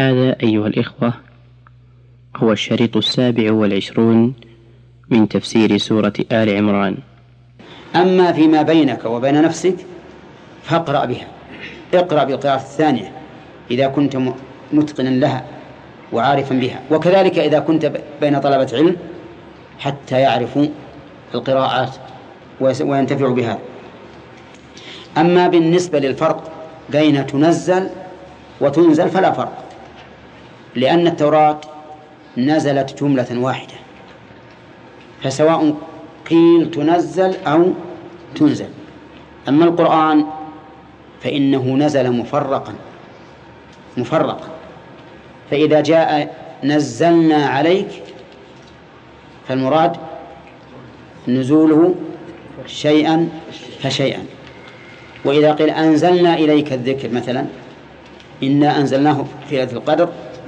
هذا أيها الإخوة هو الشريط 27 من تفسير سورة آل عمران. أما فيما بينك وبين نفسك فاقرأ بها، اقرأ بالقراءة الثانية إذا كنت متقنا لها وعارفا بها، وكذلك إذا كنت بين طلبة علم حتى يعرفوا القراءات وينتفعوا بها. أما بالنسبة للفرق بين تنزل وتنزل فلا فرق، لأن التوراة نزلت جملة واحدة، فسواء قيل تنزل أو تنزل. أما القرآن فإنه نزل مفرقا، فإذا جاء نزلنا عليك فالمراد نزوله شيئا فشيئا. وإذا قيل أنزلنا إليك الذكر مثلا إنا أنزلناه في ليلة القدر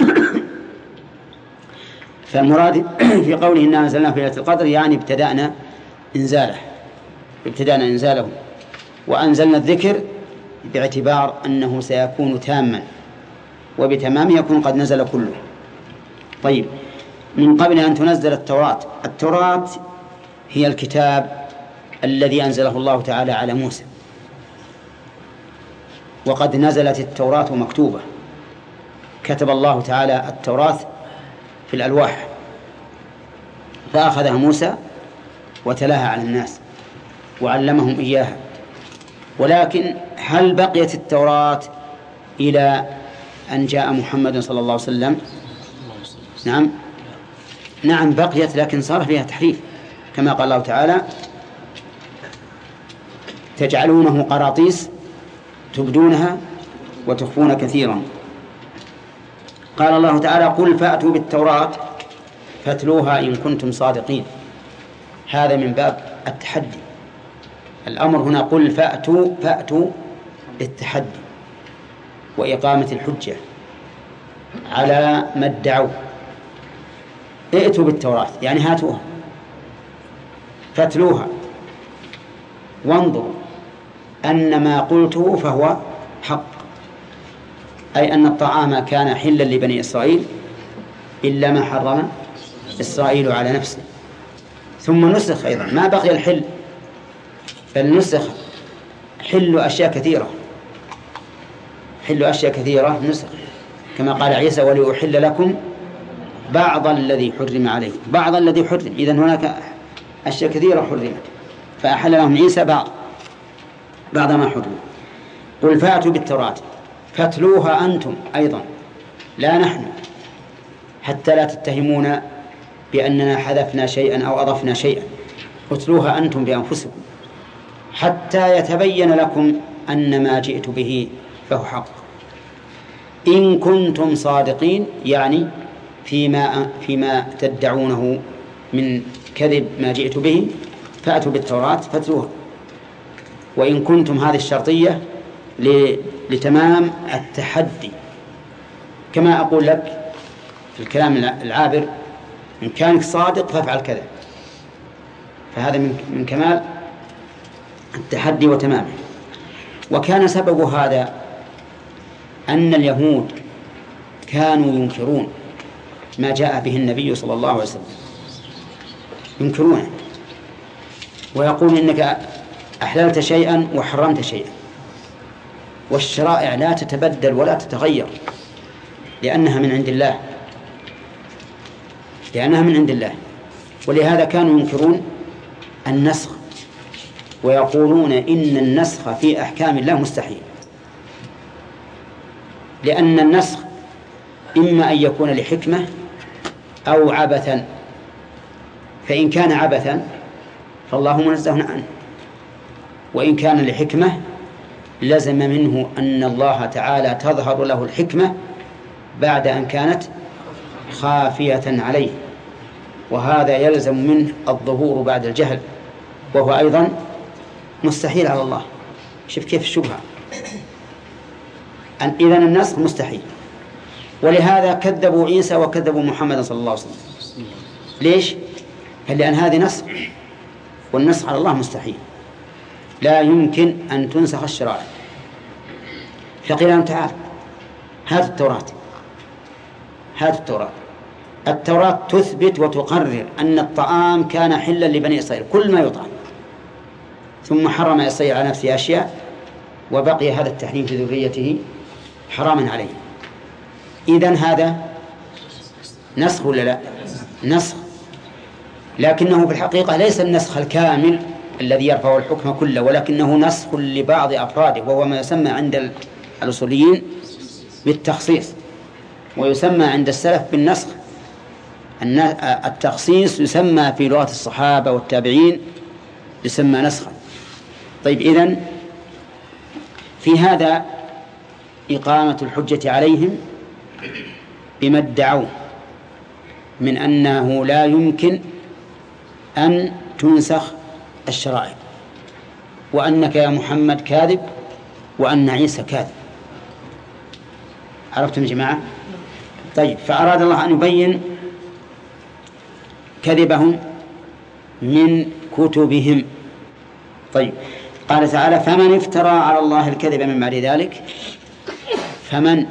فالمراد في قوله إنا أنزلناه في ليلة القدر يعني ابتدأنا إنزاله وأنزلنا الذكر باعتبار أنه سيكون تاما، وبتمامه يكون قد نزل كله. طيب، من قبل أن تنزل التوراة هي الكتاب الذي أنزله الله تعالى على موسى، وقد نزلت التوراة مكتوبة، كتب الله تعالى التوراة في الألواح فأخذها موسى وتلاها على الناس وعلمهم إياها. ولكن هل بقيت التوراة إلى أن جاء محمد صلى الله عليه وسلم؟ نعم بقيت، لكن صار فيها تحريف، كما قال الله تعالى تجعلونه قراطيس تبدونها وتخفون كثيرا. قال الله تعالى قل فأتوا بالتوراة فاتلوها إن كنتم صادقين. هذا من باب التحدي، الأمر هنا قل فأتوا للتحدي وإقامة الحجة على ما ادعوا. ائتوا بالتوراة يعني هاتوها، فاتلوها وانظروا أن ما قلته فهو حق، أي أن الطعام كان حلا لبني إسرائيل إلا ما حرم إسرائيل على نفسه. ثم نسخ أيضا، ما بقي الحل بل نسخ حل أشياء كثيرة نسخ، كما قال عيسى ولأحل لكم بعض الذي حرم عليكم. بعض الذي حرم، إذن هناك أشياء كثيرة حرمت فأحل لهم عيسى بعض ما حرم. قل فأتوا بالتوراة فاتلوها أنتم أيضا لا نحن، حتى لا تتهمون بأننا حذفنا شيئا أو أضفنا شيئا. اتلوها أنتم بأنفسكم حتى يتبين لكم أن ما جئت به فهو حق إن كنتم صادقين، يعني فيما تدعونه من كذب ما جئت به. فأتوا بالتوراة فاتلوها، وإن كنتم هذه الشرطية لتمام التحدي. كما أقول لك في الكلام العابر إن كانك صادق فافعل كذا، فهذا من كمال التحدي وتمامه. وكان سبب هذا أن اليهود كانوا ينكرون ما جاء به النبي صلى الله عليه وسلم، ينكرونه ويقول إنك أحللت شيئا وحرمت شيئا، والشرائع لا تتبدل ولا تتغير لأنها من عند الله. ولهذا كانوا ينكرون النسخ ويقولون إن النسخ في أحكام الله مستحيل، لأن النسخ إما أن يكون لحكمة أو عبثا، فإن كان عبثا فالله منزه عنه، وإن كان لحكمة لزم منه أن الله تعالى تظهر له الحكمة بعد أن كانت خافية عليه، وهذا يلزم منه الظهور بعد الجهل، وهو أيضا مستحيل على الله. شوف كيف الشبهة. إذن النسخ مستحيل، ولهذا كذبوا عيسى وكذبوا محمد صلى الله عليه وسلم. ليش؟ لأن هذه نسخ، والنسخ على الله مستحيل، لا يمكن أن تنسخ الشرائع. فقيل لهم تعال هات التوراة هذه التوراة تثبت وتقرر أن الطعام كان حلا لبني إسرائيل كل ما يطعم، ثم حرم إسرائيل على نفسه أشياء وبقي هذا التحريم في ذريته حراما عليه. إذن هذا نسخ ولا لا؟ نسخ، لكنه في الحقيقة ليس النسخ الكامل الذي يرفع الحكم كله، ولكنه نسخ لبعض أفراده، وهو ما يسمى عند الأصوليين بالتخصيص، ويسمى عند السلف بالنسخ. التخصيص يسمى في لغة الصحابة والتابعين يسمى نسخا. طيب، إذن في هذا إقامة الحجة عليهم بما ادعوه من أنه لا يمكن أن تنسخ الشرائع، وأنك يا محمد كاذب وأن عيسى كاذب. عرفتم يا جماعة؟ طيب، فأراد الله أن يبين كذبهم من كتبهم. طيب، قال تعالى: فمن افترى على الله الكذب من بعد ذلك. فمن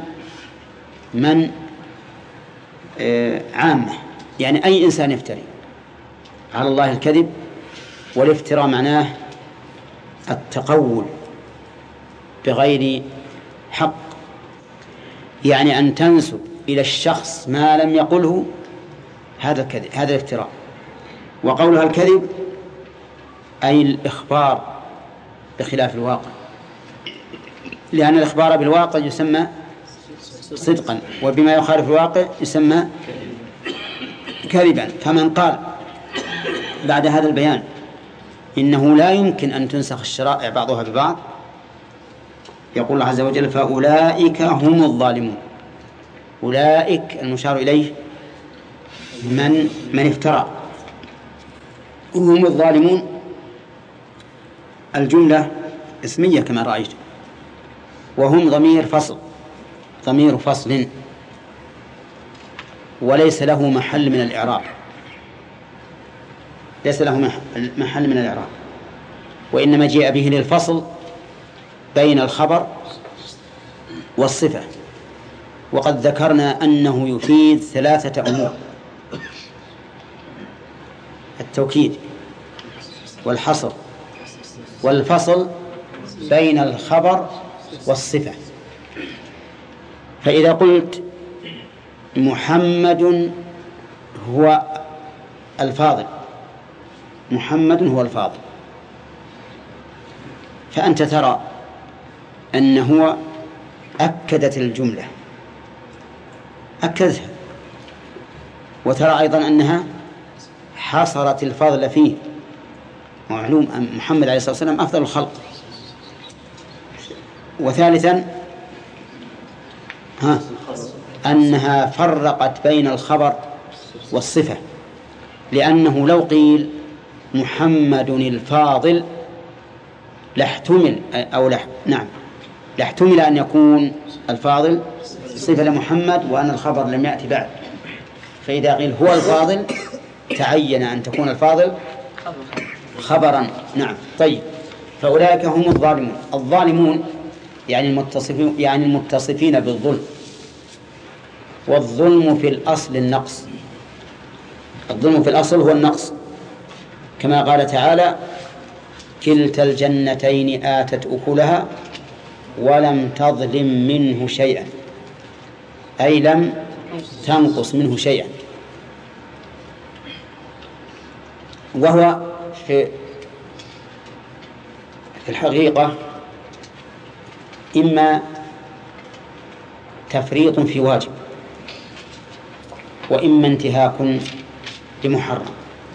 عامة، يعني أي إنسان يفتري على الله الكذب، والافتراء معناه التقول بغير حق، يعني أن تنسب إلى الشخص ما لم يقله، هذا الكذب، هذا الافتراء. وقولها الكذب أي الإخبار بخلاف الواقع، لأن الإخبار بالواقع يسمى صدقا، وبما يخالف الواقع يسمى كذبا. فمن قال بعد هذا البيان إنه لا يمكن أن تنسخ الشرائع بعضها ببعض، يقول الله عز وجل: فأولئك هم الظالمون. أولئك المشار إليه من افترى، هم الظالمون. الجملة اسمية كما رأيت، وهم ضمير فصل وليس له محل من الإعراب، ليس له محل من الإعراب، وإنما جاء به للفصل بين الخبر والصفة. وقد ذكرنا أنه يفيد 3 أمور: التوكيد والحصر والفصل بين الخبر والصفة. فإذا قلت محمد هو الفاضل، محمد هو الفاضل، فأنت ترى أنه أكدت الجملة، أكدتها، وترى أيضا أنها حصرت الفضل فيه. ومعلوم أن محمد عليه الصلاة والسلام أفضل الخلق. وثالثا أنها فرقت بين الخبر والصفة، لأنه لو قيل محمد الفاضل لاحتمل أن يكون الفاضل صفة لمحمد وأن الخبر لم يأتي بعد. فإذا قيل هو الفاضل تعين أن تكون الفاضل خبرا. نعم. طيب، فأولئك هم الظالمون. الظالمون يعني المتصفين بالظلم، والظلم في الأصل النقص. الظلم في الأصل هو النقص، كما قال تعالى: كلتا الجنتين آتت أكلها ولم تظلم منه شيئا، أي لم تنقص منه شيئا. وهو في الحقيقة إما تفريط في واجب، وإما انتهاك لمحرم.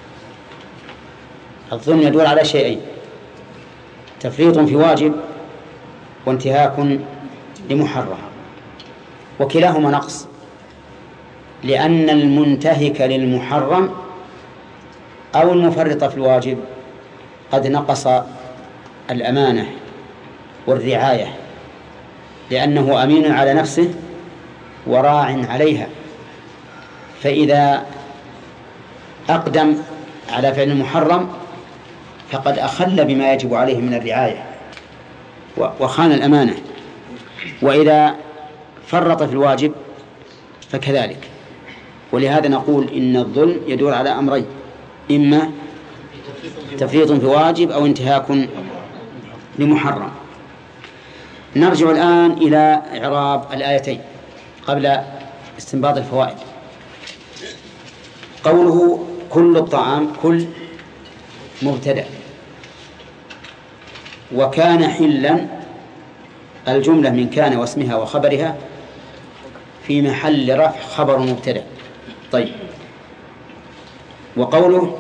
الظلم يدور على شيئين: تفريط في واجب وانتهاك لمحرم، وكلاهما نقص، لأن المنتهك للمحرم أو المفرط في الواجب قد نقص الأمانة والرعاية، لأنه أمين على نفسه وراع عليها، فإذا أقدم على فعل المحرم فقد أخل بما يجب عليه من الرعاية وخان الأمانة، وإذا فرط في الواجب فكذلك. ولهذا نقول إن الظلم يدور على أمرين: إما تفريط في واجب أو انتهاك لمحرم. نرجع الآن إلى إعراب الآيتين قبل استنباط الفوائد. قوله كل الطعام، كل مبتدأ، وكان حلا الجملة من كان واسمها وخبرها في محل رفع خبر مبتدأ. طيب، وقوله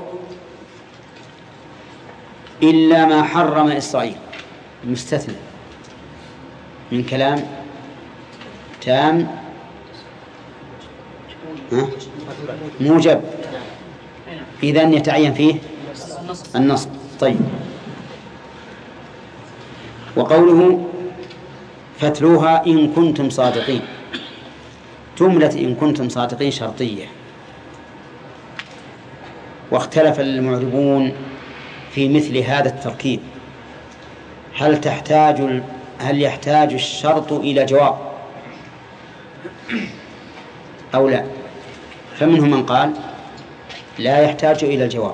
إلا ما حرم إسرائيل مستثنى من كلام تام موجب، إذن يتعين فيه النصب. طيب، وقوله فاتلوها إن كنتم صادقين، جملة إن كنتم صادقين شرطية، واختلف المعربون في مثل هذا التركيب، هل يحتاج الشرط إلى جواب أو لا؟ فمنهم من قال لا يحتاج إلى الجواب،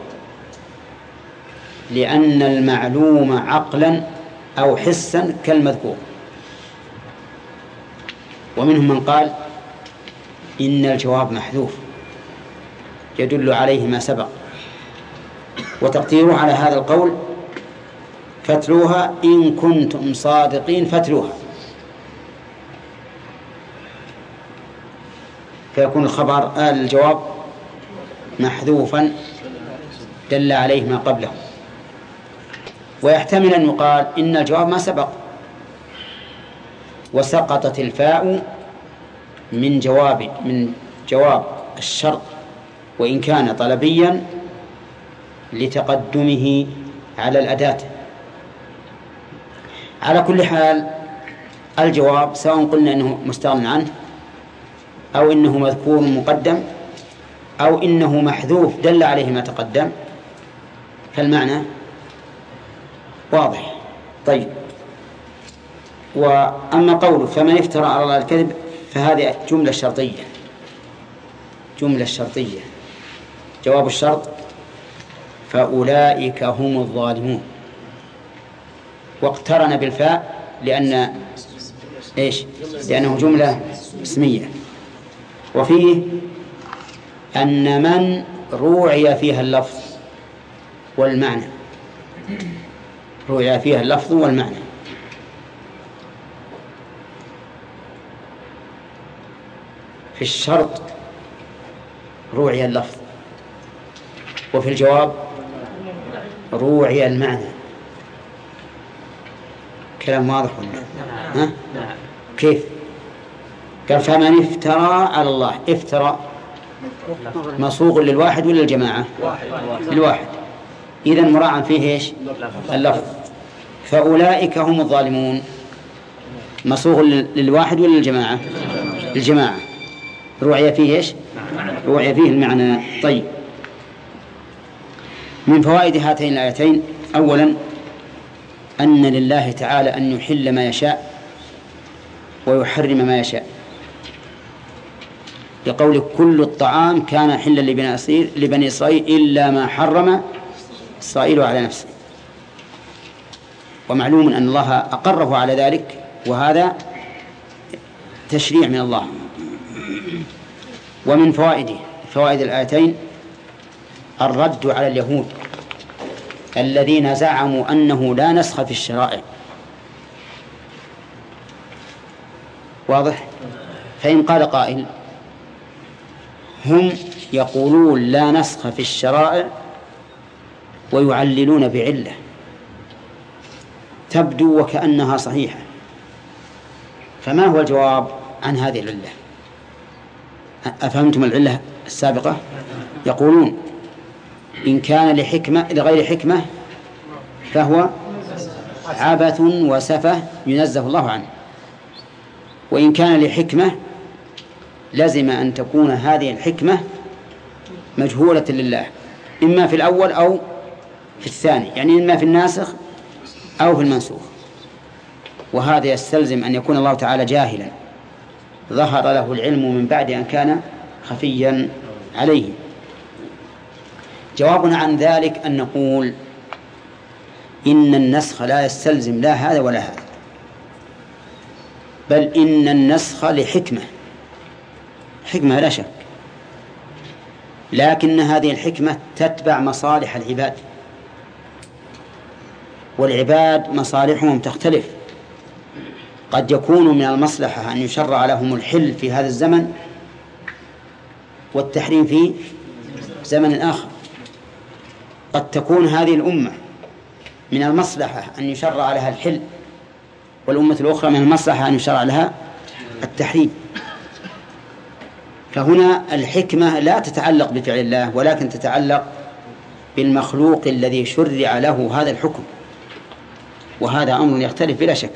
لأن المعلوم عقلا أو حسا كالمذكور. ومنهم من قال إن الجواب محذوف يدل عليه ما سبق. وتقديره على هذا القول فاتلوها إن كنتم صادقين، فاتلوها، فيكون الجواب محذوفا دل عليه ما قبله. ويحتمل أن يقال إن الجواب ما سبق وسقطت الفاء من جواب الشرط وإن كان طلبيا لتقدمه على الأداة. على كل حال الجواب سواء قلنا إنه مستغنى عنه أو إنه مذكور مقدم أو إنه محذوف دل عليه ما تقدم، فالمعنى واضح. طيب، وأما قوله فمن افترى على الله الكذب فهذه جملة شرطية، جواب الشرط فأولئك هم الظالمون، واقترن بالفاء لأنه جملة اسمية. وفيه أن من روعي فيها اللفظ والمعنى، في الشرط روعي اللفظ، وفي الجواب روعي المعنى. كلام واضح ولا؟ كيف؟ قال فمن افترى على الله، افترى مصوغ للواحد ولا للجماعة؟ للواحد، إذن مراعى فيه إيش؟ اللفظ. فأولئك هم الظالمون مصوغ للواحد ولا للجماعة؟ للجماعة، روعي فيه إيش؟ روعي فيه المعنى. طيب، من فوائد هاتين الآيتين: أولا أن لله تعالى أن يحل ما يشاء ويحرم ما يشاء، لقول كل الطعام كان حلا لبني إسرائيل إلا ما حرم إسرائيل على نفسه. ومعلوم أن الله أقره على ذلك، وهذا تشريع من الله. ومن فوائد الآيتين الرد على اليهود الذين زعموا أنه لا نسخ في الشرائع. واضح؟ فإن قال قائل هم يقولون لا نسخ في الشرائع ويعللون بعلة تبدو وكأنها صحيحة، فما هو الجواب عن هذه العلة؟ أفهمتم العلة السابقة؟ يقولون إن كان لغير حكمة فهو عبث وسفه ينزه الله عنه، وإن كان لحكمة لازم أن تكون هذه الحكمة مجهولة لله، إما في الأول أو في الثاني، يعني إما في الناسخ أو في المنسوخ. وهذا يستلزم أن يكون الله تعالى جاهلا ظهر له العلم من بعد أن كان خفيا عليه. جوابنا عن ذلك أن نقول إن النسخ لا يستلزم لا هذا ولا هذا، بل إن النسخ لحكمة، حكمة لا شك، لكن هذه الحكمة تتبع مصالح العباد، والعباد مصالحهم تختلف. قد يكون من المصلحة أن يشرع لهم الحل في هذا الزمن والتحريم في زمن آخر. قد تكون هذه الأمة من المصلحة أن يشرع لها الحل، والأمة الأخرى من المصلحة أن يشرع لها التحريم. فهنا الحكمة لا تتعلق بفعل الله، ولكن تتعلق بالمخلوق الذي شرع له هذا الحكم، وهذا أمر يختلف بلا شك.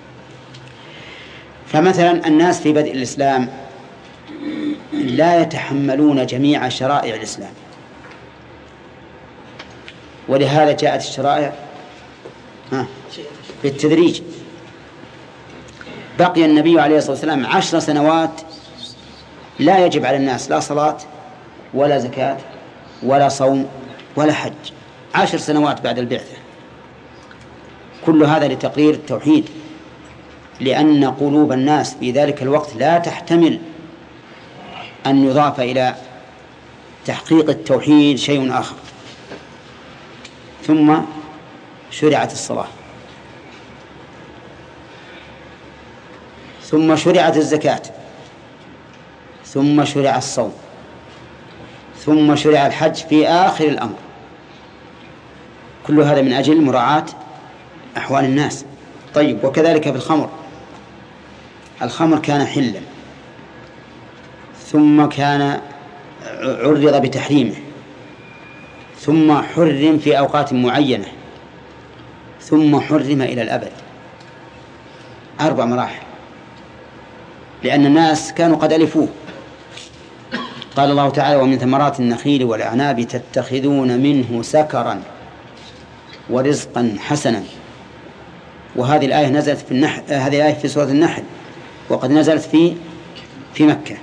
فمثلا الناس في بدء الإسلام لا يتحملون جميع شرائع الإسلام، ولهذا جاءت الشرائع بالتدريج. بقي النبي عليه الصلاة والسلام 10 سنوات لا يجب على الناس لا صلاة ولا زكاة ولا صوم ولا حج، 10 سنوات بعد البعثة. كل هذا لتقرير التوحيد، لأن قلوب الناس في ذلك الوقت لا تحتمل أن يضاف إلى تحقيق التوحيد شيء آخر. ثم شرعت الصلاة، ثم شرعت الزكاة، ثم شرع الصوم، ثم شرع الحج في آخر الأمر. كل هذا من أجل مراعاة أحوال الناس. طيب، وكذلك في الخمر. الخمر كان حلا، ثم كان عرض بتحريمه، ثم حرم في أوقات معينة، ثم حرم إلى الأبد. 4 مراحل، لأن الناس كانوا قد ألفوه. قال الله تعالى: ومن ثمرات النخيل والأعناب تتخذون منه سكرا ورزقا حسنا. وهذه الآية نزلت في النحل، هذه الآية في سورة النحل، وقد نزلت في مكة.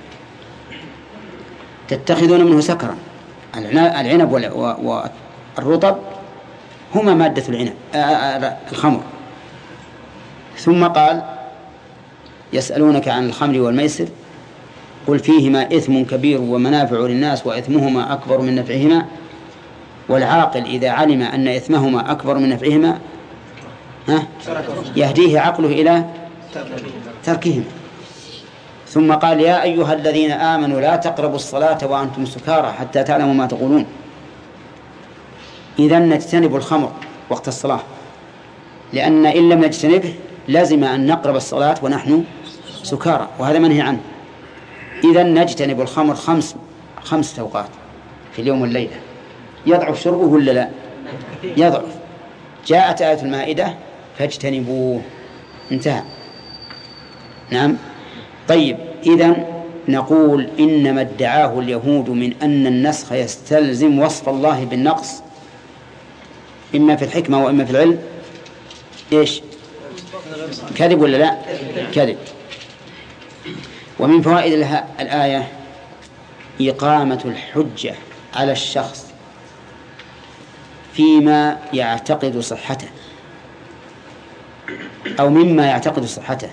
تتخذون منه سكرا، العنب والرطب هما مادة العنب الخمر. ثم قال: يسألونك عن الخمر والميسر قل فيهما إثم كبير ومنافع للناس وإثمهما أكبر من نفعهما والعاقل إذا علم أن إثمهما أكبر من نفعهما يهديه عقله إلى تركهما. ثم قال: يا أيها الذين آمنوا لا تقربوا الصلاة وأنتم سكارى حتى تعلموا ما تقولون. إذن نجتنب الخمر وقت الصلاة، لأن إن لم نجتنبه لازم أن نقرب الصلاة ونحن سكارى، وهذا منهي عنه. إذن نجتنب الخمر 5 أوقات في اليوم والليلة. يضعف شربه ولا لا؟ يضعف. جاءت آية المائدة: فاجتنبوه، انتهى. نعم. طيب، إذن نقول إنما ادعاه اليهود من أن النسخ يستلزم وصف الله بالنقص إما في الحكمة وإما في العلم، إيش؟ كذب ولا لا؟ كذب. ومن فوائد الآية إقامة الحجة على الشخص فيما يعتقد صحته أو مما يعتقد صحته،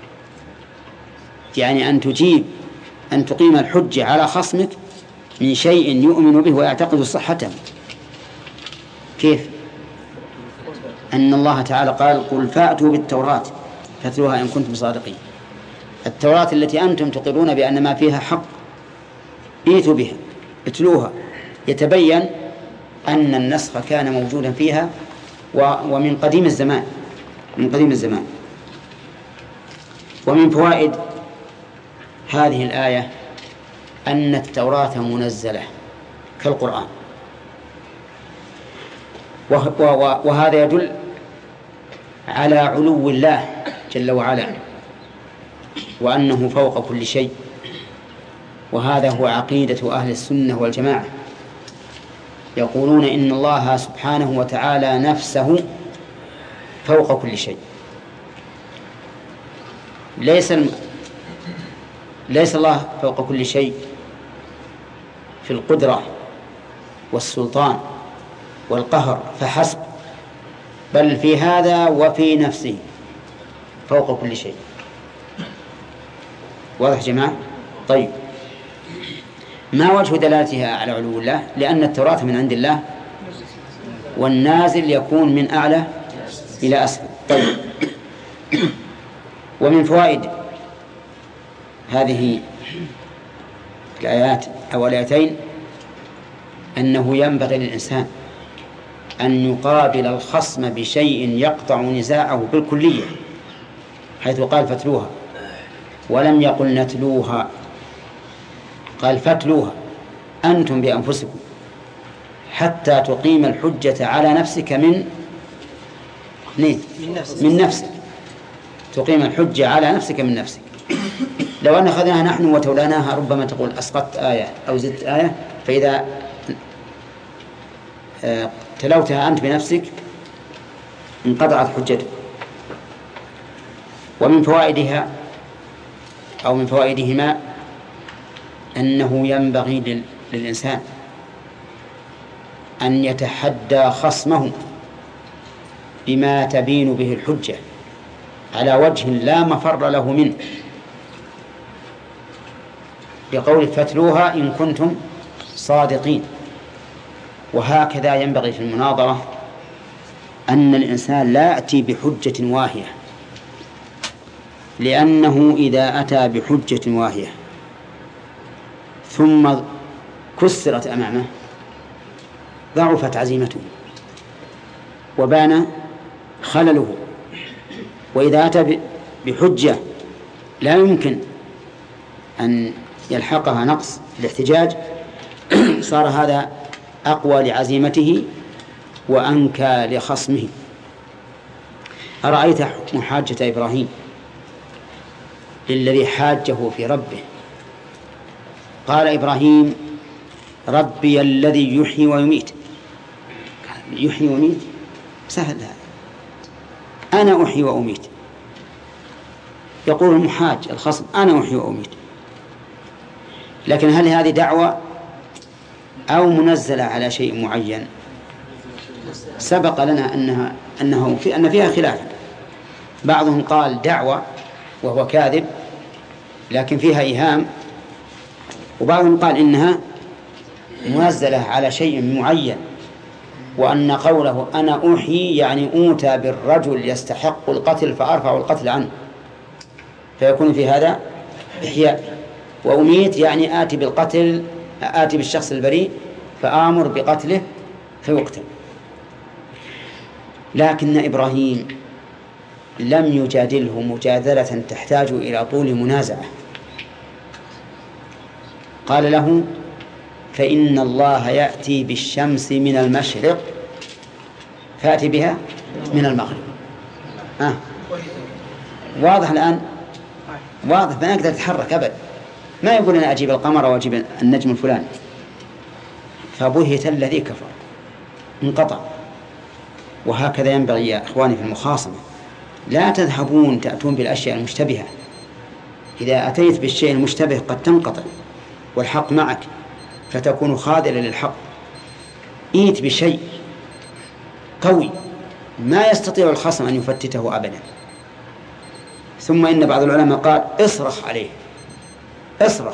يعني أن تقيم الحجة على خصمك من شيء يؤمن به ويعتقد صحته. كيف؟ أن الله تعالى قال: قل فأتوا بالتوراة فاتلوها إن كنتم صادقين. التوراة التي أنتم تقرون بأن ما فيها حق، ائتوا بها، اتلوها. يتبين أن النسخ كان موجودا فيها ومن قديم الزمان، من قديم الزمان. ومن فوائد هذه الآية أن التوراة منزلة كالقرآن، وهذا يدل على علو الله جل وعلا وأنه فوق كل شيء، وهذا هو عقيدة أهل السنة والجماعة. يقولون إن الله سبحانه وتعالى نفسه فوق كل شيء. ليس الله فوق كل شيء في القدرة والسلطان والقهر فحسب، بل في هذا وفي نفسه فوق كل شيء. واضح جماعة؟ طيب، ما وجه دلالتها على علو الله؟ لأن التوراة من عند الله والنازل يكون من أعلى إلى أسفل. طيب، ومن فوائد هذه الآيات أو الآيتين أنه ينبغي للإنسان أن يقابل الخصم بشيء يقطع نزاعه بالكلية، حيث قال فتلوها ولم يقل نتلوها، قال فتلوها أنتم بأنفسكم حتى تقيم الحجة على نفسك من نفسك، تقيم الحجة على نفسك من نفسك. لو أن أخذناها نحن وتولاناها ربما تقول أسقطت آية أو زدت آية، فإذا تلوتها أنت بنفسك انقطعت حجتك. ومن فوائدها أو من فوائدهما أنه ينبغي للإنسان أن يتحدى خصمه بما تبين به الحجة على وجه لا مفر له منه، بقول فتلوها إن كنتم صادقين. وهكذا ينبغي في المناظرة أن الإنسان لا يأتي بحجة واهية، لأنه إذا أتى بحجة واهية ثم كسرت أمامه ضعفت عزيمته وبان خلله. وإذا أتى بحجة لا يمكن أن يلحقها نقص في الاحتجاج صار هذا أقوى لعزيمته وأنكى لخصمه. أرأيت محاجة إبراهيم للذي حاجه في ربه؟ قال إبراهيم ربي الذي يحيي ويميت. يحيي ويميت سهل هذا، أنا أحيي وأميت. يقول المحاج الخصم أنا أحيي وأميت، لكن هل هذه دعوة أو منزلة على شيء معين؟ سبق لنا أن فيها خلاف. بعضهم قال دعوة وهو كاذب لكن فيها إيهام، وبعضهم قال إنها منزلة على شيء معين، وأن قوله أنا أحيي يعني أوتى بالرجل يستحق القتل فأرفع القتل عنه، فيكون في هذا إحياء. وأميت يعني آتي بالشخص البريء فآمر بقتله فيقتل. لكن إبراهيم لم يجادله مجادلة تحتاج إلى طول منازعة، قال له فإن الله يأتي بالشمس من المشرق فأتي بها من المغرب. واضح الآن؟ واضح، ما يقدر يتحرك أبدا، ما يقول أنا أجيب القمر وأجيب النجم الفلاني. فبهت الذي كفر، انقطع. وهكذا ينبغي يا إخواني في المخاصمة، لا تذهبون تأتون بالأشياء المشتبهة. إذا أتيت بالشيء المشتبه قد تنقطع والحق معك فتكون خاذلا للحق. إيت بشيء قوي ما يستطيع الخصم أن يفتته أبدا. ثم إن بعض العلماء قال اصرخ عليه، اصرخ،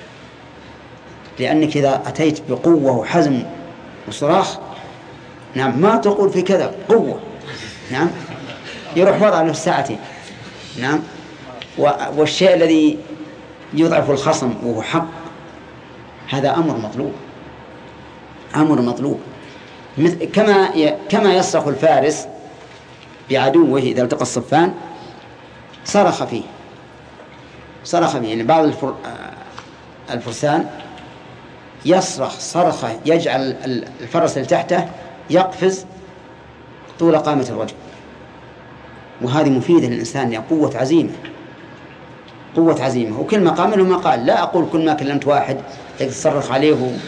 لأنك إذا أتيت بقوة وحزم وصراخ نعم ما تقول في كذا قوة، نعم يروح وضع له ساعتين. نعم، والشيء الذي يضعف الخصم وهو حق هذا أمر مطلوب، أمر مطلوب. كما يصرخ الفارس بعدوه إذا التقى الصفان صرخ فيه. يعني بعض الفرسان يصرخ صرخة يجعل الفرس اللي تحته يقفز طول قامة الرجل، وهذه مفيدة للإنسان، يعني قوة عزيمة. وكل مقام له مقال، لا أقول كل ما كلمت واحد تصرخ عليه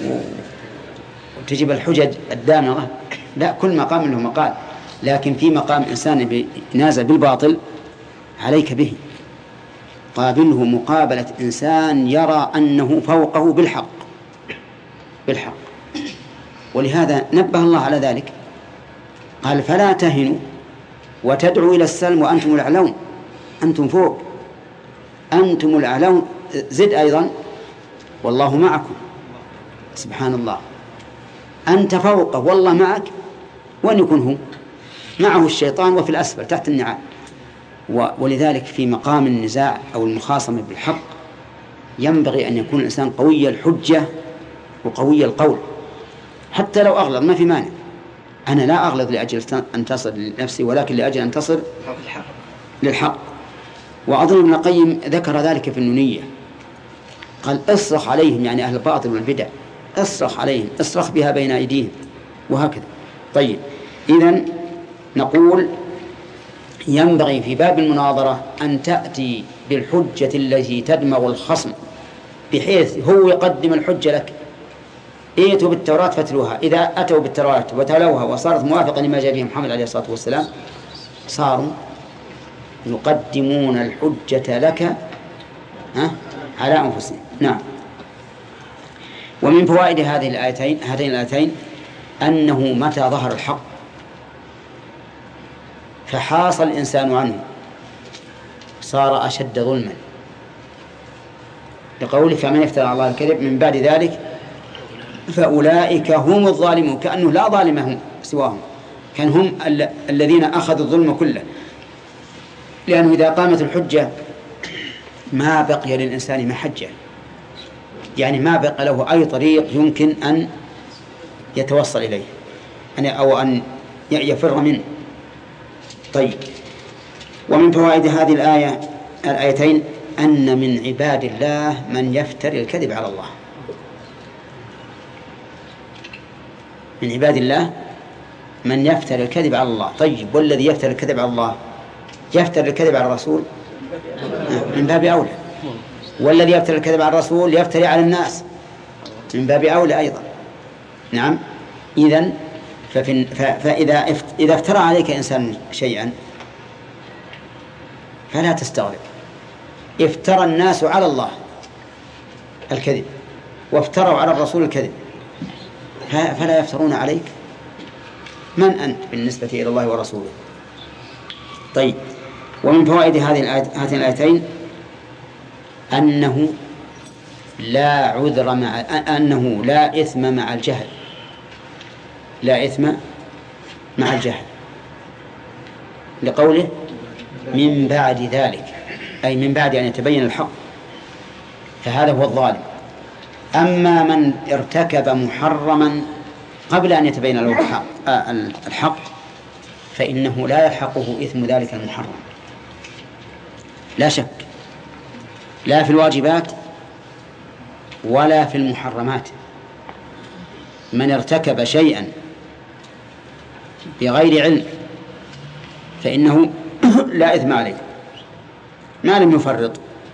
وتجيب الحجج الدامغة، لا، كل مقام له مقال. لكن في مقام إنسان ينازع بالباطل عليك به، قابله مقابلة إنسان يرى أنه فوقه بالحق، بالحق. ولهذا نبه الله على ذلك، قال فلا تهنوا وتدعوا إلى السلم وأنتم الأعلون، أنتم فوق، أنتم الأعلون. زد أيضا والله معكم. سبحان الله، أنت فوقه والله معك، وأن يكون هو معه الشيطان وفي الأسفل تحت النعال. ولذلك في مقام النزاع أو المخاصمة بالحق ينبغي أن يكون الإنسان قوي الحجة وقوي القول، حتى لو أغلظ ما في مانع. أنا لا أغلظ لأجل أن أنتصر لنفسي، ولكن لأجل أن أنتصر للحق. وأظن ابن القيم ذكر ذلك في النونية، قال اصرخ عليهم، يعني أهل الباطل والبدع، اصرخ عليهم، اصرخ بها بين أيديهم، وهكذا. طيب، إذن نقول ينبغي في باب المناظرة أن تأتي بالحجة التي تدمغ الخصم، بحيث هو يقدم الحجة لك. ائتوا بالتوراة فاتلوها. إذا أتوا بالتوراة وتلوها وصارت موافقة لما جاء به محمد عليه الصلاة والسلام، صاروا يقدمون الحجة لك على أنفسهم. نعم. ومن فوائد هاتين الآيتين أنه متى ظهر الحق فحاص الإنسان عنه صار أشد ظلما، لقوله فمن يفترى على الله الكذب من بعد ذلك فأولئك هم الظالمون، كأنه لا ظالم هم سواهم، كان هم الذين أخذوا الظلم كله. لأنه إذا قامت الحجة ما بقي للإنسان محجة، يعني ما بقى له أي طريق يمكن أن يتوصل إليه أو أن يفر منه. طيب، ومن فوائد هذه الآيتين أن من عباد الله من يفتري الكذب على الله. من عباد الله من يفتري الكذب على الله. طيب، والذي يفتري الكذب على الله يفتري الكذب على الرسول من باب أولى، والذي يفتري الكذب على الرسول يفتري على الناس من باب أولى أيضا. نعم. إذن فإذا افترى عليك إنسان شيئا فلا تستغرب. افترى الناس على الله الكذب وافتروا على الرسول الكذب، فلا يفترون عليك. من أنت بالنسبة إلى الله ورسوله؟ طيب، ومن فوائد هاتين الآيتين أنه لا إثم مع الجهل. لا إثم مع الجهل، لقوله من بعد ذلك، أي من بعد أن يتبين الحق، فهذا هو الظالم. أما من ارتكب محرما قبل أن يتبين له الحق فإنه لا يلحقه إثم ذلك المحرم، لا شك، لا في الواجبات ولا في المحرمات. من ارتكب شيئا بغير علم فإنه لا إثم عليه ما لم يفرط،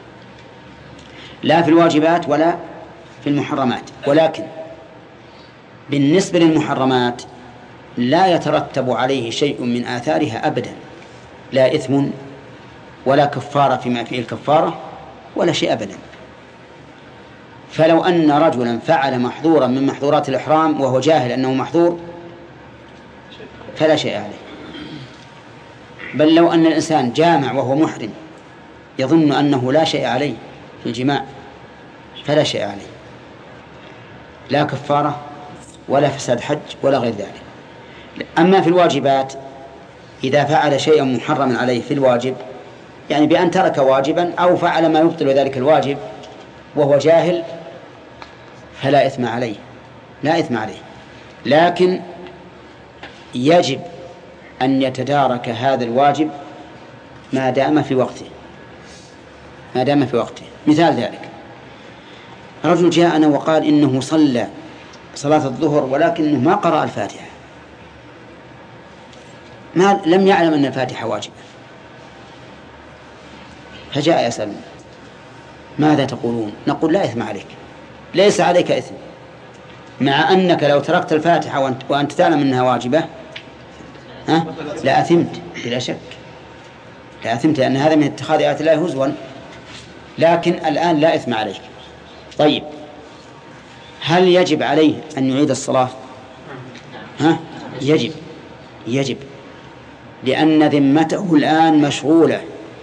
لا في الواجبات ولا في المحرمات. ولكن بالنسبة للمحرمات لا يترتب عليه شيء من آثارها أبدا، لا إثم ولا كفارة فيما فيه الكفارة ولا شيء أبدا. فلو أن رجلا فعل محظورا من محظورات الإحرام وهو جاهل أنه محظور فلا شيء عليه. بل لو أن الإنسان جامع وهو محرم يظن أنه لا شيء عليه في الجماع فلا شيء عليه، لا كفارة ولا فساد حج ولا غير ذلك. أما في الواجبات إذا فعل شيئا محرما عليه في الواجب، يعني بأن ترك واجبا أو فعل ما يبطل ذلك الواجب وهو جاهل، فلا إثم عليه، لا إثم عليه. لكن يجب أن يتدارك هذا الواجب ما دام في وقته، ما دام في وقته. مثال ذلك رجل جاءنا وقال إنه صلى صلاة الظهر ولكنه ما قرأ الفاتحة، لم يعلم أن الفاتحة واجبة، فجاء يسألنا ماذا تقولون؟ نقول لا إثم عليك، ليس عليك إثم، مع أنك لو تركت الفاتحة وأنت تعلم أنها واجبة لا أثمت بلا شك، لا أثمت، لأن هذا من اتخاذ آيات الله هزوا، لكن الآن لا إثم عليك. طيب، هل يجب عليه أن يعيد الصلاة؟ يجب لأن ذمته الآن مشغولة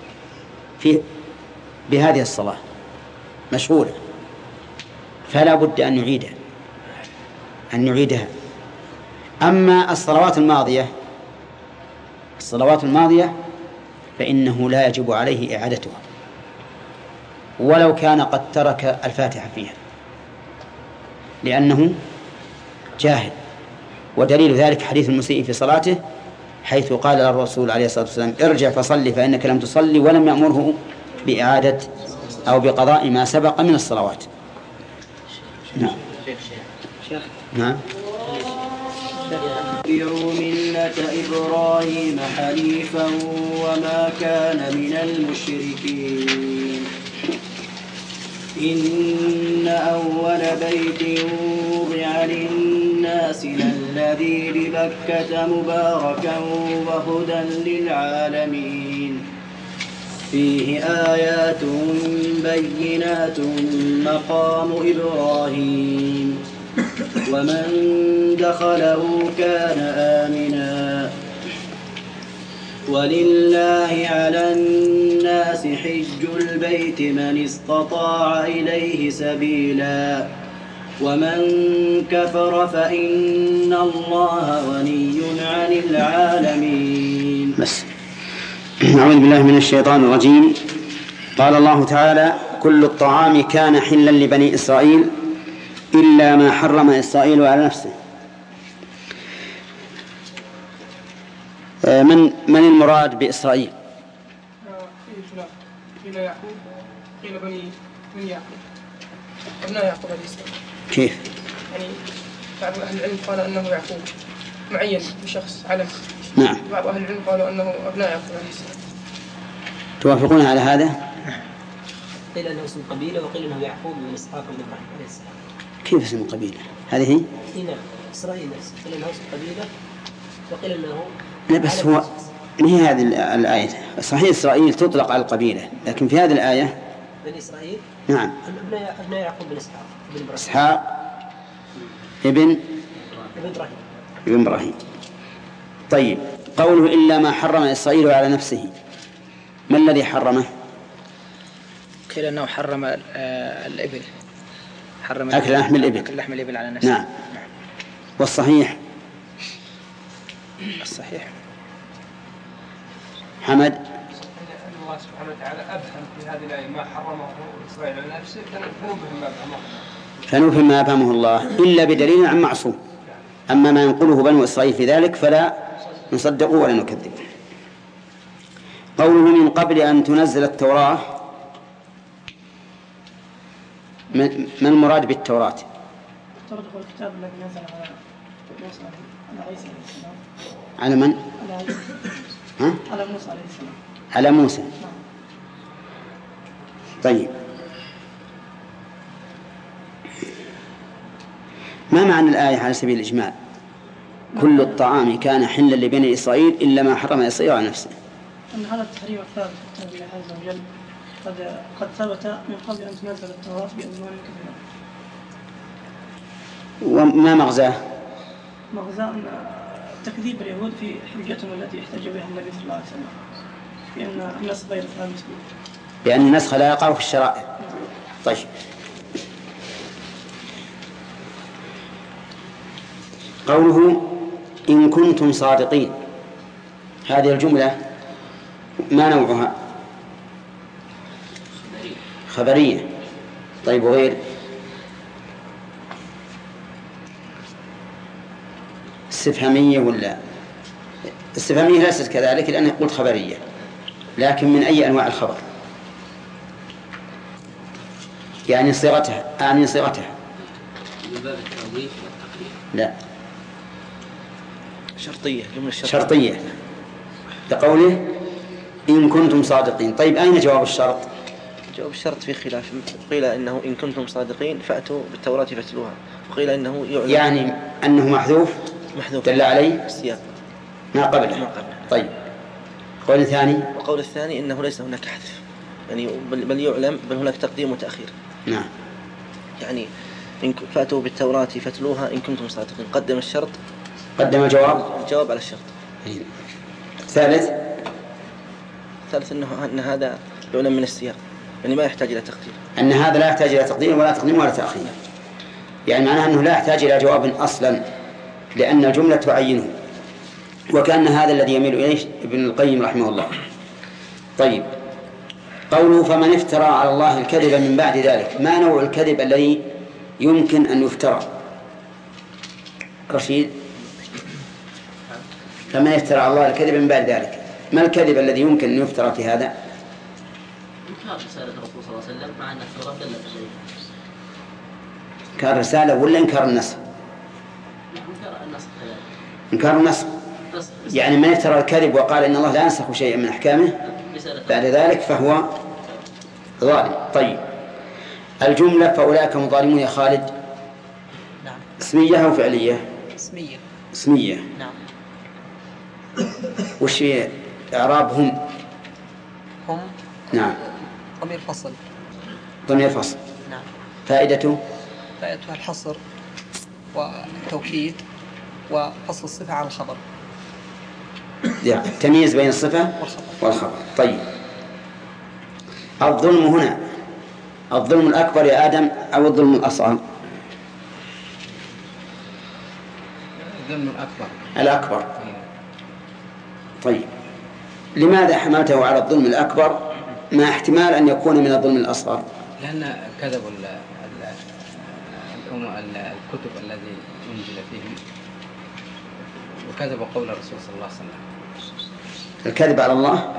بهذه الصلاة، مشغولة، فلا بد أن يعيدها. أما الصلوات الماضية فإنه لا يجب عليه إعادتها ولو كان قد ترك الفاتحة فيها، لأنه جاهل. ودليل ذلك حديث المسيء في صلاته، حيث قال الرسول عليه الصلاة والسلام: ارجع فصلي فإنك لم تصلي، ولم يأمره بإعادة أو بقضاء ما سبق من الصلوات. نعم. اتبعوا ملة إبراهيم حنيفا وما كان من المشركين. إن أول بيت وضع للناس للذي ببكة مباركا وهدى للعالمين، فيه آيات بينات مقام إبراهيم ومن دخله كان آمنا، ولله على الناس حج البيت من استطاع إليه سبيلا ومن كفر فإن الله غني عن العالمين. بس أعوذ بالله من الشيطان الرجيم. قال الله تعالى: كل الطعام كان حلا لبني إسرائيل إلا ما حرم إسرائيل على نفسه. من المراد بإسرائيل؟ قيل يعقوب، قيل من يعقوب، أبناء يعقوب عليه السلام. كيف؟ يعني بعض أهل العلم قال أنه يعقوب معين بشخص علم. نعم. بعض أهل العلم قالوا أنه أبناء يعقوب عليه السلام. توافقون على هذا؟ قيل أنه اسم قبيلة وقيل أنه يعقوب من إسحاق بن إبراهيم عليه السلام. كيف اسم قبيلة؟ هذه هي؟ نعم، إسرائيل نفسه قيل أنه اسم قبيلة وقيل أنه لا، بس هو ما هي هذه الآية؟ صحيح إسرائيل تطلق على القبيلة، لكن في هذه الآية بني إسرائيل. نعم. أبناء يعقوب بن إسحاق بن إبراهيم. إسحاق ابن إبراهيم. طيب، قوله إلا ما حرم إسرائيل على نفسه، ما الذي حرمه؟ قيل أنه حرم الإبل، حرم أكل لحم الإبل. أكل لحم الإبل على نفسه. نعم. والصحيح؟ الصحيح حمد؟ الله سبحانه وتعالى أبهم في هذه الآية ما حرمه إسرائيل على نفسه، فنفهم ما أبهمه الله إلا بدليل عن معصوم. أما ما ينقله بنو إسرائيل في ذلك فلا نصدقه ولا نكذب. قوله من قبل أن تنزل التوراة، ما المراد بالتوراة؟ التوراة هو الكتاب الذي نزل على موسى عليه السلام. على من؟ على موسى عليه السلام. على موسى. طيب، ما معنى الآية على سبيل الإجمال؟ كل الطعام كان حلا لبني إسرائيل إلا ما حرم إسرائيل على نفسه. أن هذا التحريم الثابت في كتاب الله عز وجل قد ثبت من قبل أن تنزل التوراة بأزمان كثيرة. وما مغزاه؟ مغزاه أن تكذيب اليهود في حجتهم التي احتج بها النبي صلى الله عليه وسلم بأن النسخ غير ثابت، بأن النسخ لا يقع في الشرائع. طيب، قوله إن كنتم صادقين، هذه الجملة ما نوعها؟ خبرية. طيب، وغير؟ استفهامية ولا؟ استفهامية ليست كذلك لأنها قلت خبرية، لكن من أي أنواع الخبر؟ يعني صيغتها، أعني صيغتها. من باب التوضيح والتقرير. لا، شرطية، جملة شرطية لقوله إن كنتم صادقين. طيب، أين جواب الشرط؟ جواب الشرط في خلاف، قيل إنه إن كنتم صادقين فأتوا بالتوراة فاتلوها، وقيل إنه يعلم، يعني أنه محذوف دل عليه السياق ما قبله. طيب، قول ثاني. وقول الثاني إنه ليس هناك حذف، يعني بل يعلم، بل هناك تقديم وتأخير. نعم. يعني فأتوا بالتوراة فاتلوها إن كنتم صادقين. قدم الشرط، قدم الجواب على الشرط. الثالث أن هذا يعلم من السياق، يعني ما يحتاج إلى تقدير، أن هذا لا يحتاج إلى تقديم ولا تقديم ولا تأخير، يعني معناه أنه لا يحتاج إلى جواب أصلا لأن الجملة تعينه، وكأن هذا الذي يميل إليه ابن القيم رحمه الله. طيب، قوله فمن افترى على الله الكذب من بعد ذلك، ما نوع الكذب الذي يمكن أن يفترى؟ رشيد، فمن افترى على الله الكذب من بعد ذلك، ما الكذب الذي يمكن أن يفترى في هذا؟ إنكار رسالة الرسول صلى الله عليه وسلم مع أن التوراة دلت عليه. إنكار الرسالة ولا إنكار النسخ؟ إنكار النسخ. يعني من افترى الكذب وقال إن الله لا ينسخ شيئا من أحكامه بعد ذلك فهو ظالم. طيب، الجملة فأولئك هم ظالمون يا خالد، نعم، اسمية أو فعلية؟ اسمية. نعم. وش إعرابهم؟ هم نعم، ضمير فصل. ضمير فصل. نعم. فائدته الحصر والتوكيد وفصل الصفة عن الخبر، يعني التمييز بين الصفة والخبر. طيب، الظلم هنا الظلم الأكبر يا آدم أو الظلم الأصغر؟ الظلم الأكبر. طيب، لماذا حملته على الظلم الأكبر مع احتمال أن يكون من الظلم الأصغر؟ لأن كذبوا الكتب الذي أنزل فيهم، وكذبوا قول الرسول صلى الله عليه وسلم. الكذب على الله؟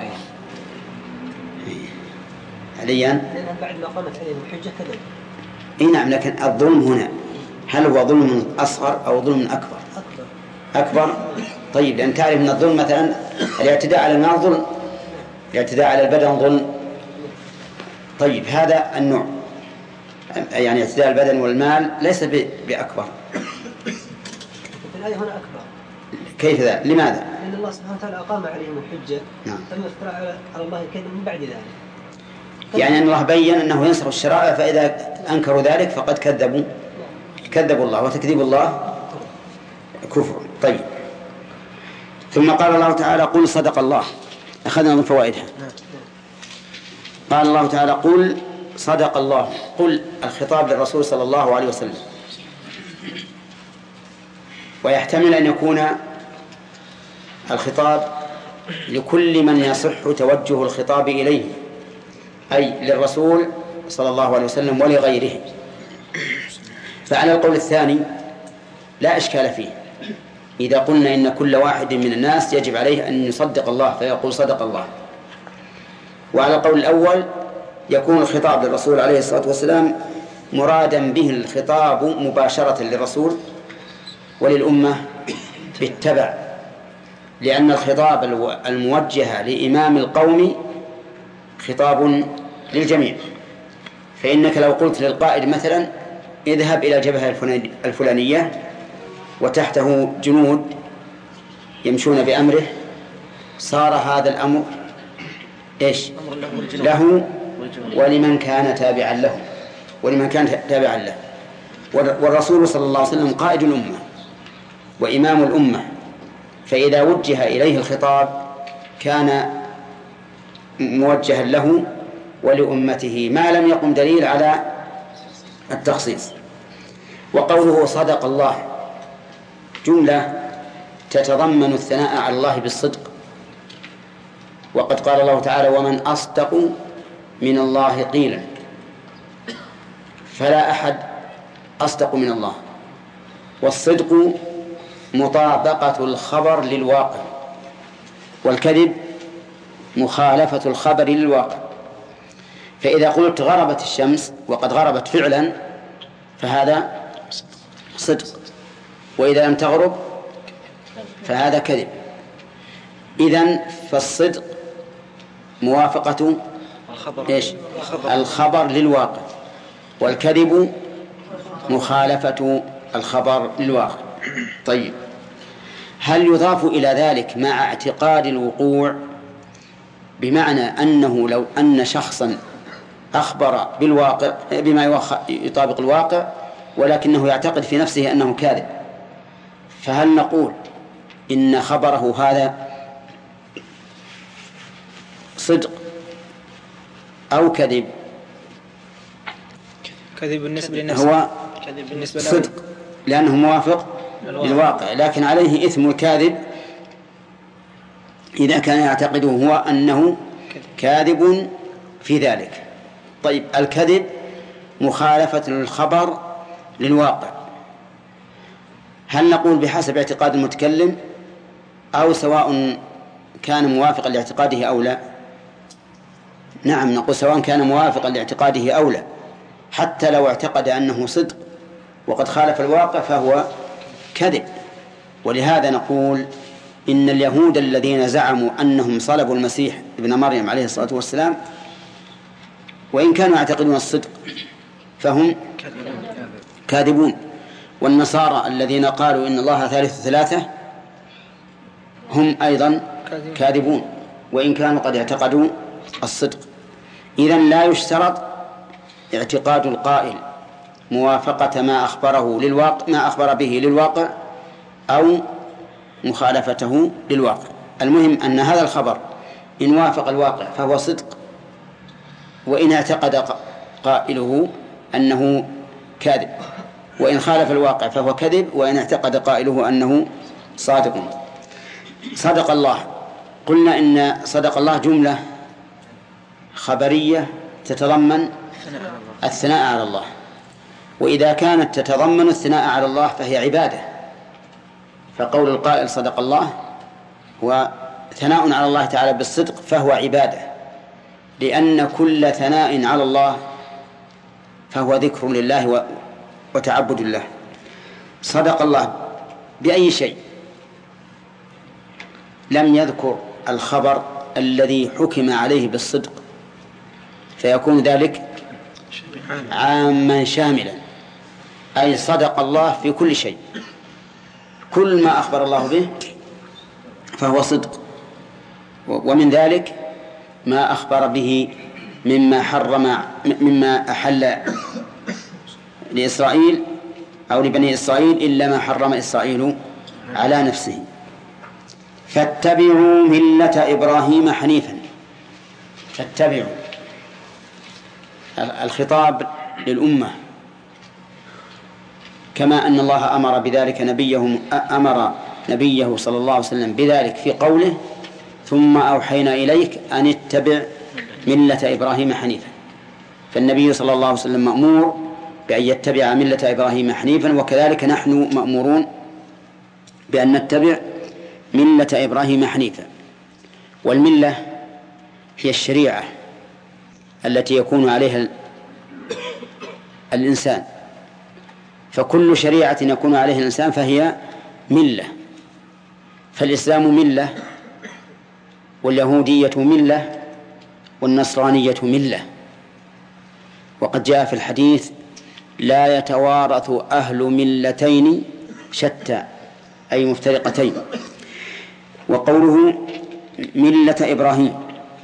عليا؟ لأن بعد ما قامت عليهم الحجة كذب. نعم، لكن الظلم هنا هل هو ظلم أصغر أو ظلم أكبر؟ أكبر. طيب، لأن تعرف أن الظلم مثلا الاعتداء على المال ظلم، الاعتداء على البدن ظلم. طيب، هذا النوع يعني اعتداء البدن والمال ليس بأكبر. في الآية هنا أكبر. كيف ذا؟ لماذا؟ لأن الله سبحانه وتعالى أقام عليهم الحجة. نعم. ثم افترى على الله الكذب من بعد ذلك. يعني أن الله بين أنه ينسخ الشرائع، فإذا أنكروا ذلك فقد كذبوا الله، وتكذيب الله كفر. طيب، ثم قال الله تعالى قل صدق الله، أخذنا من فوائدها. قال الله تعالى قل صدق الله، قل الخطاب للرسول صلى الله عليه وسلم، ويحتمل أن يكون الخطاب لكل من يصح توجه الخطاب إليه، أي للرسول صلى الله عليه وسلم ولغيره. فعلى القول الثاني لا إشكال فيه إذا قلنا إن كل واحد من الناس يجب عليه أن يصدق الله فيقول صدق الله. وعلى القول الأول يكون الخطاب للرسول عليه الصلاة والسلام مرادا به الخطاب مباشرة للرسول وللأمة بالتبع، لأن الخطاب الموجه لإمام القوم خطاب للجميع. فإنك لو قلت للقائد مثلا اذهب إلى الجبهة الفلانية وتحته جنود يمشون بأمره، صار هذا الأمر له ولمن كان تابعا له، والرسول صلى الله عليه وسلم قائد الأمة وإمام الأمة، فإذا وجه إليه الخطاب كان موجها له ولأمته ما لم يقم دليل على التخصيص. وقوله صدق الله جملة تتضمن الثناء على الله بالصدق، وقد قال الله تعالى ومن أصدق من الله قيلا، فلا أحد أصدق من الله. والصدق مطابقة الخبر للواقع، والكذب مخالفة الخبر للواقع. فإذا قلت غربت الشمس وقد غربت فعلا فهذا صدق، وإذا لم تغرب فهذا كذب. إذن فالصدق موافقة الخبر للواقع، والكذب مخالفة الخبر للواقع. طيب، هل يضاف إلى ذلك مع اعتقاد الوقوع، بمعنى أنه لو أن شخصا أخبر بالواقع بما يطابق الواقع ولكنه يعتقد في نفسه أنه كاذب، فهل نقول إن خبره هذا صدق أو كذب؟ كذب بالنسبة لنفسه، هو صدق لأنه موافق للواقع، لكن عليه إثم الكاذب إذا كان يعتقده هو أنه كاذب في ذلك. طيب، الكذب مخالفة الخبر للواقع، هل نقول بحسب اعتقاد المتكلم أو سواء كان موافقا لاعتقاده أو لا؟ نعم، نقول سواء كان موافقا لاعتقاده أو لا، حتى لو اعتقد أنه صدق وقد خالف الواقع فهو كذب. ولهذا نقول إن اليهود الذين زعموا أنهم صلبوا المسيح ابن مريم عليه الصلاة والسلام وإن كانوا يعتقدون الصدق فهم كاذبون، والنصارى الذين قالوا إن الله ثالث ثلاثة هم أيضا كاذبون وإن كانوا قد اعتقدوا الصدق. إذن لا يشترط اعتقاد القائل موافقة ما أخبره للواقع، ما أخبر به للواقع، أو مخالفته للواقع. المهم أن هذا الخبر إن وافق الواقع فهو صدق، وإن اعتقد قائله أنه كاذب، وإن خالف الواقع فهو كذب، وإن اعتقد قائله أنه صادق. صدق الله، قلنا إن صدق الله جملة خبرية تتضمن الثناء على الله، وإذا كانت تتضمن الثناء على الله فهي عبادة، فقول القائل صدق الله هو ثناء على الله تعالى بالصدق فهو عبادة، لأن كل ثناء على الله فهو ذكر لله وتعبد الله. صدق الله بأي شيء؟ لم يذكر الخبر الذي حكم عليه بالصدق، فيكون ذلك عاما شاملا، أي صدق الله في كل شيء، كل ما أخبر الله به فهو صدق. ومن ذلك ما أخبر به مما أحل لإسرائيل أو لبني إسرائيل إلا ما حرم إسرائيل على نفسه. فاتبعوا ملة إبراهيم حنيفا. فاتبعوا، الخطاب للأمة، كما أن الله أمر بذلك أمر نبيه صلى الله عليه وسلم بذلك في قوله ثم أوحينا إليك أن اتبع ملة إبراهيم حنيفا. فالنبي صلى الله عليه وسلم مأمور بأن يتبع ملة إبراهيم حنيفا، وكذلك نحن مأمورون بأن نتبع ملة إبراهيم حنيفا. والملة هي الشريعة التي يكون عليها الإنسان، فكل شريعة يكون عليها الإنسان فهي ملة. فالإسلام ملة، واليهودية ملة، والنصرانية ملة. وقد جاء في الحديث لا يتوارث أهل ملتين شتى، أي مفترقتين. وقوله ملة إبراهيم،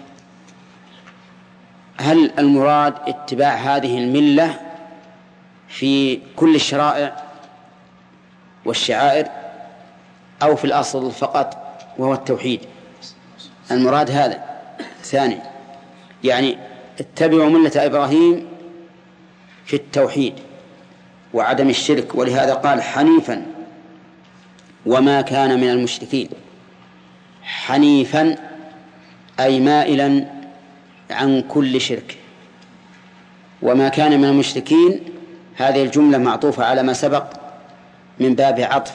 هل المراد اتباع هذه الملة في كل الشرائع والشعائر أو في الأصل فقط وهو التوحيد؟ المراد هذا. ثاني، يعني اتبعوا ملة إبراهيم في التوحيد وعدم الشرك، ولهذا قال حنيفا وما كان من المشركين. حنيفا أي مائلا عن كل شرك، وما كان من المشركين هذه الجملة معطوفة على ما سبق من باب عطف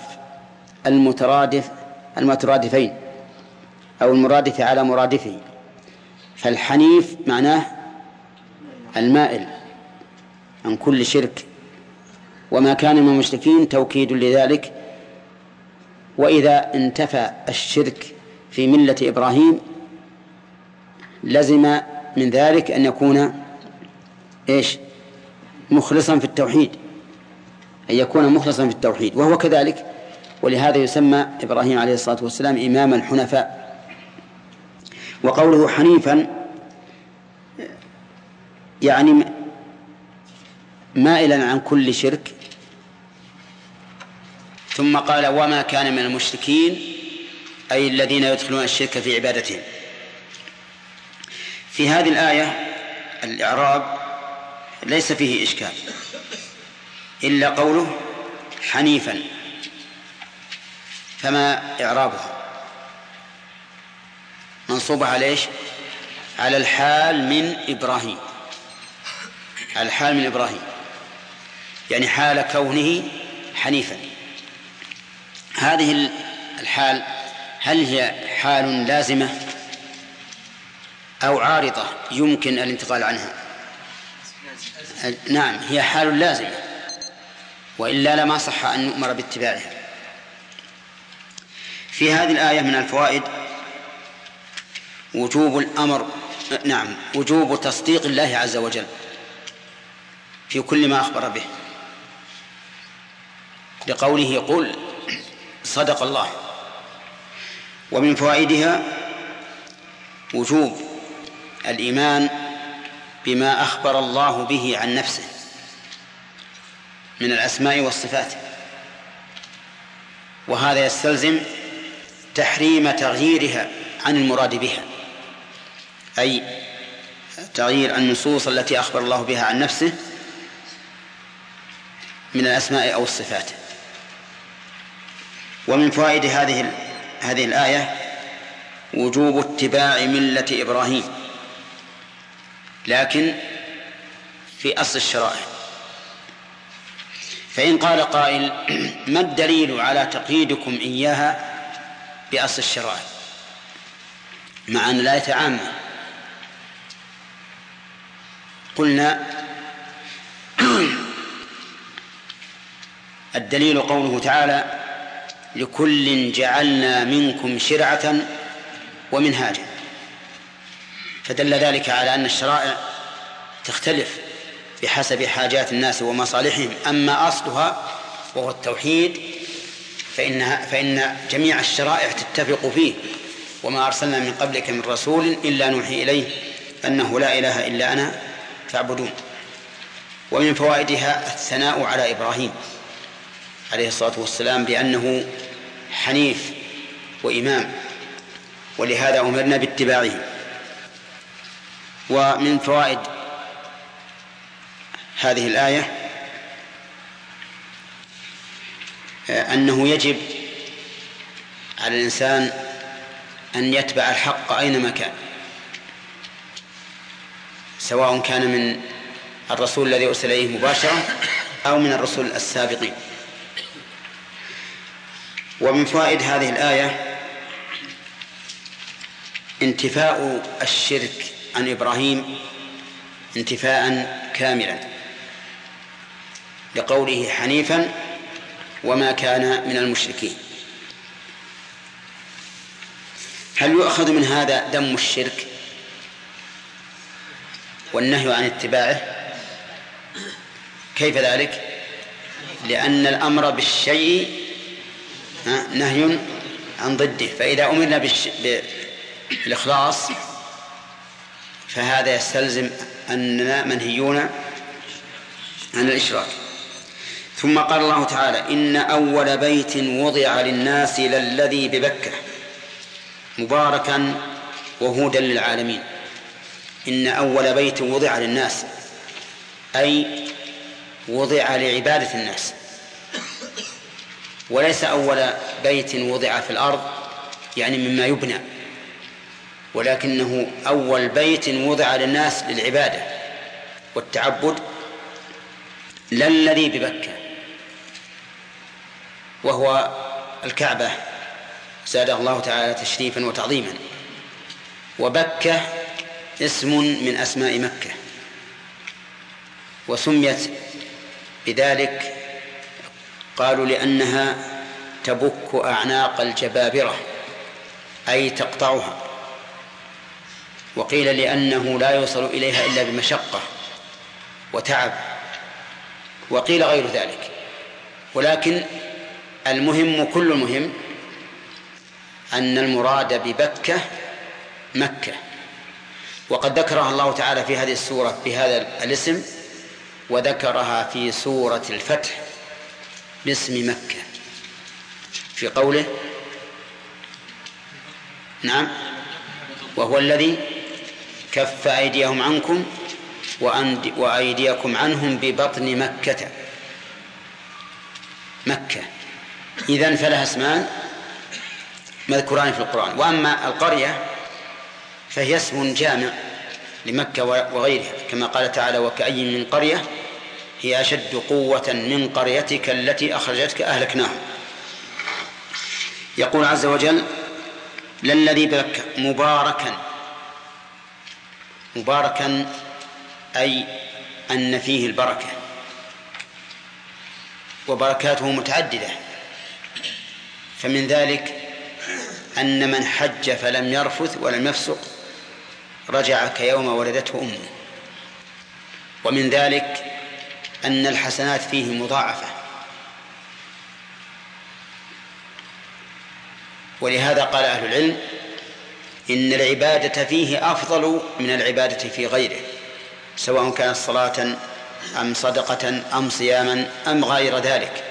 المترادفين أو المرادف على مرادفه. فالحنيف معناه المائل عن كل شرك، وما كان من المشركين توكيد لذلك. وإذا انتفى الشرك في ملة إبراهيم لزم من ذلك أن يكون مخلصا في التوحيد، أن يكون مخلصا في التوحيد، وهو كذلك. ولهذا يسمى إبراهيم عليه الصلاة والسلام إمام الحنفاء. وقوله حنيفا يعني مائلا عن كل شرك، ثم قال وما كان من المشركين، أي الذين يدخلون الشرك في عبادتهم. في هذه الآية الإعراب ليس فيه إشكال إلا قوله حنيفا، فما إعرابها؟ منصوبة على إيش؟ على الحال من إبراهيم، على الحال من إبراهيم، يعني حال كونه حنيفا. هذه الحال هل هي حال لازمة أو عارضة يمكن الانتقال عنها؟ نعم، هي حال لازمة، وإلا لما صح أن نؤمر باتباعها. في هذه الآية من الفوائد وجوب الأمر، نعم، وجوب تصديق الله عز وجل في كل ما أخبر به، لقوله قل صدق الله. ومن فوائدها وجوب الإيمان بما أخبر الله به عن نفسه من الأسماء والصفات، وهذا يستلزم تحريم تغييرها عن المراد بها، أي تغيير النصوص التي أخبر الله بها عن نفسه من الأسماء أو الصفات. ومن فوائد هذه الآية وجوب اتباع ملة إبراهيم، لكن في أصل الشرائع. فإن قال قائل ما الدليل على تقييدكم إياها بأصل الشرائع مع أن الآية عامة؟ قلنا الدليل قوله تعالى لكل جعلنا منكم شرعة ومنهاجا، فدل ذلك على أن الشرائع تختلف بحسب حاجات الناس ومصالحهم. أما أصلها وهو التوحيد فإن جميع الشرائع تتفق فيه، وما أرسلنا من قبلك من رسول إلا نوحي إليه أنه لا إله إلا أنا فاعبدون. ومن فوائدها الثناء على إبراهيم عليه الصلاة والسلام بأنه حنيف وإمام، ولهذا أمرنا باتباعه. ومن فوائد هذه الآية أنه يجب على الإنسان أن يتبع الحق أينما كان، سواء كان من الرسول الذي أرسل إليه مباشرة أو من الرسل السابقين. ومن فوائد هذه الآية انتفاء الشرك عن إبراهيم انتفاء كاملا، لقوله حنيفا وما كان من المشركين. هل يؤخذ من هذا ذم الشرك والنهي عن اتباعه؟ كيف ذلك؟ لأن الأمر بالشيء نهي عن ضده، فإذا أمرنا بالإخلاص فهذا يستلزم أننا منهيون عن الإشراك. ثم قال الله تعالى إن أول بيت وضع للناس للذي ببكة مباركا وهدى للعالمين. إن أول بيت وضع للناس أي وضع لعبادة الناس، وليس أول بيت وضع في الأرض يعني مما يبنى، ولكنه أول بيت وضع للناس للعبادة والتعبد للذي ببكة، وهو الكعبة زادها الله تعالى تشريفا وتعظيما. وبكة اسم من أسماء مكة، وسميت بذلك قالوا لأنها تبك أعناق الجبابرة أي تقطعها، وقيل لأنه لا يوصل إليها إلا بمشقة وتعب، وقيل غير ذلك. ولكن المهم كل المهم أن المراد ببكة مكة، وقد ذكرها الله تعالى في هذه السورة بهذا الاسم، وذكرها في سورة الفتح باسم مكة. في قوله نعم وهو الذي كف أيديهم عنكم وأيديكم عنهم ببطن مكة. إذن فلها اسمان مذكوران في القرآن. وأما القرية فهي اسم جامع لمكة وغيرها، كما قال تعالى وكأي من قرية هي أشد قوة من قريتك التي أخرجتك أهلكناهم. يقول عز وجل للذي ببكة مباركا أي أن فيه البركة، وبركاته متعددة، فمن ذلك أن من حج فلم يرفث ولم يفسق رجع كيوم ولدته أمه، ومن ذلك أن الحسنات فيه مضاعفة، ولهذا قال أهل العلم إن العبادة فيه أفضل من العبادة في غيره، سواء كانت صلاة أم صدقة أم صياما أم غير ذلك.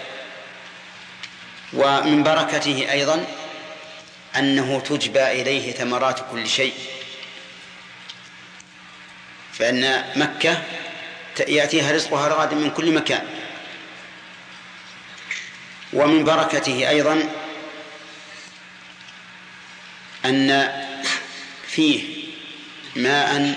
ومن بركته أيضا أنه تجبى إليه ثمرات كل شيء، فإن مكة يأتيها رزقها رغدا من كل مكان. ومن بركته أيضا أن فيه ماء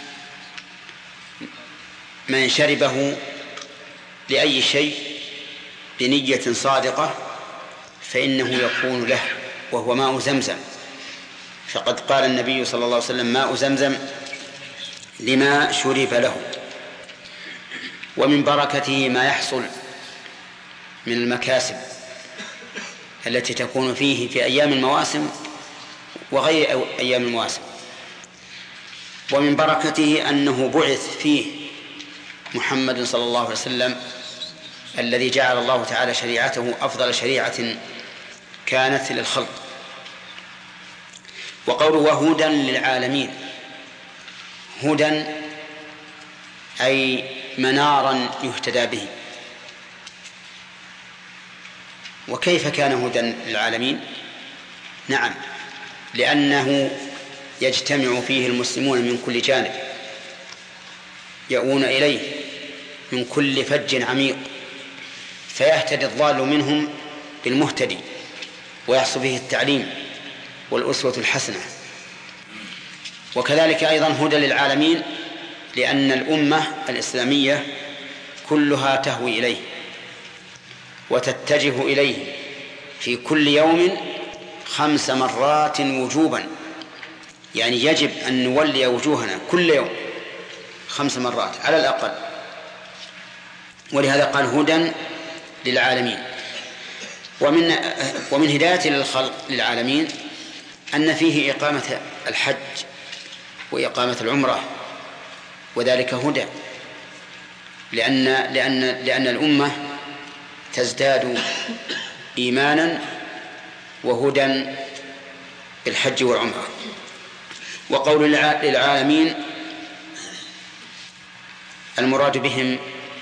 من شربه لأي شيء بنية صادقة فإنه يكون له، وهو ماء زمزم، فقد قال النبي صلى الله عليه وسلم ماء زمزم لما شرب له. ومن بركته ما يحصل من المكاسب التي تكون فيه في أيام المواسم وغير أيام المواسم. ومن بركته أنه بعث فيه محمد صلى الله عليه وسلم الذي جعل الله تعالى شريعته أفضل شريعة كانت للخلق. وقوله وهدى للعالمين، هدى أي منارا يهتدى به. وكيف كان هدى للعالمين؟ نعم، لأنه يجتمع فيه المسلمون من كل جانب، يؤون إليه من كل فج عميق، فيهتدي الضال منهم بالمهتدي، ويحصل فيه التعليم والأسوة الحسنة. وكذلك أيضا هدى للعالمين لأن الأمة الإسلامية كلها تهوي إليه وتتجه إليه في كل يوم 5 مرات وجوبا، يعني يجب أن نولي وجوهنا كل يوم 5 مرات على الأقل. ولهذا قال هدى للعالمين. ومن هداية للخلق للعالمين أن فيه إقامة الحج وإقامة العمرة، وذلك هدى، لأن الأمة تزداد إيمانا وهدى بالحج والعمرة. وقول للعالمين المراد بهم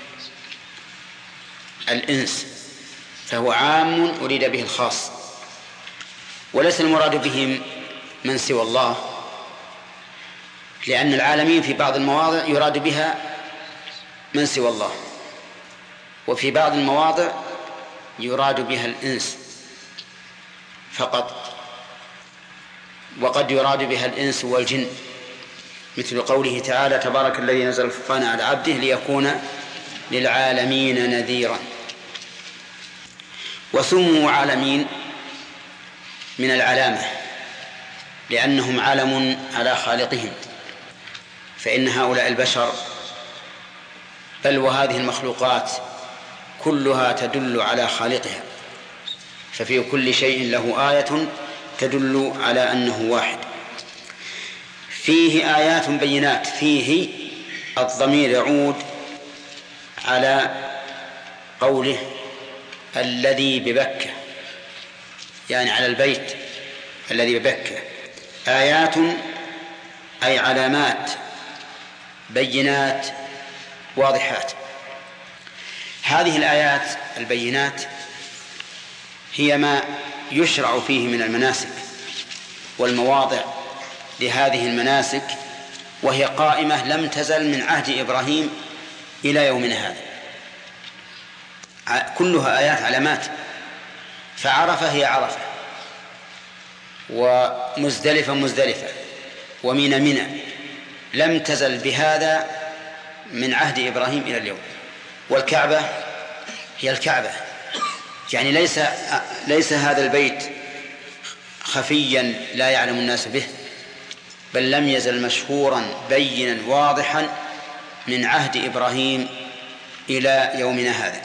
الإنس، فهو عام أريد به الخاص، وليس المراد بهم من سوى الله، لأن العالمين في بعض المواضع يراد بها من سوى الله، وفي بعض المواضع يراد بها الإنس فقط، وقد يراد بها الإنس والجن، مثل قوله تعالى تبارك الذي نزل الفرقان على عبده ليكون للعالمين نذيرا. وسموا عالمين من العلامة لأنهم علم على خالقهم، فإن هؤلاء البشر بل وهذه المخلوقات كلها تدل على خالقها، ففي كل شيء له آية تدل على أنه واحد. فيه آيات بينات، فيه الضمير يعود على قوله الذي ببكة، يعني على البيت الذي ببكة. آيات أي علامات بينات واضحات. هذه الآيات البينات هي ما يشرع فيه من المناسك والمواضع لهذه المناسك، وهي قائمة لم تزل من عهد إبراهيم إلى يومنا هذا، كلها آيات علامات. فعرفة هي عرفة، ومزدلفة مزدلفة، ومنى منى، لم تزل بهذا من عهد إبراهيم إلى اليوم. والكعبة هي الكعبة، يعني ليس هذا البيت خفيا لا يعلم الناس به، بل لم يزل مشهورا بينا واضحا من عهد إبراهيم إلى يومنا هذا.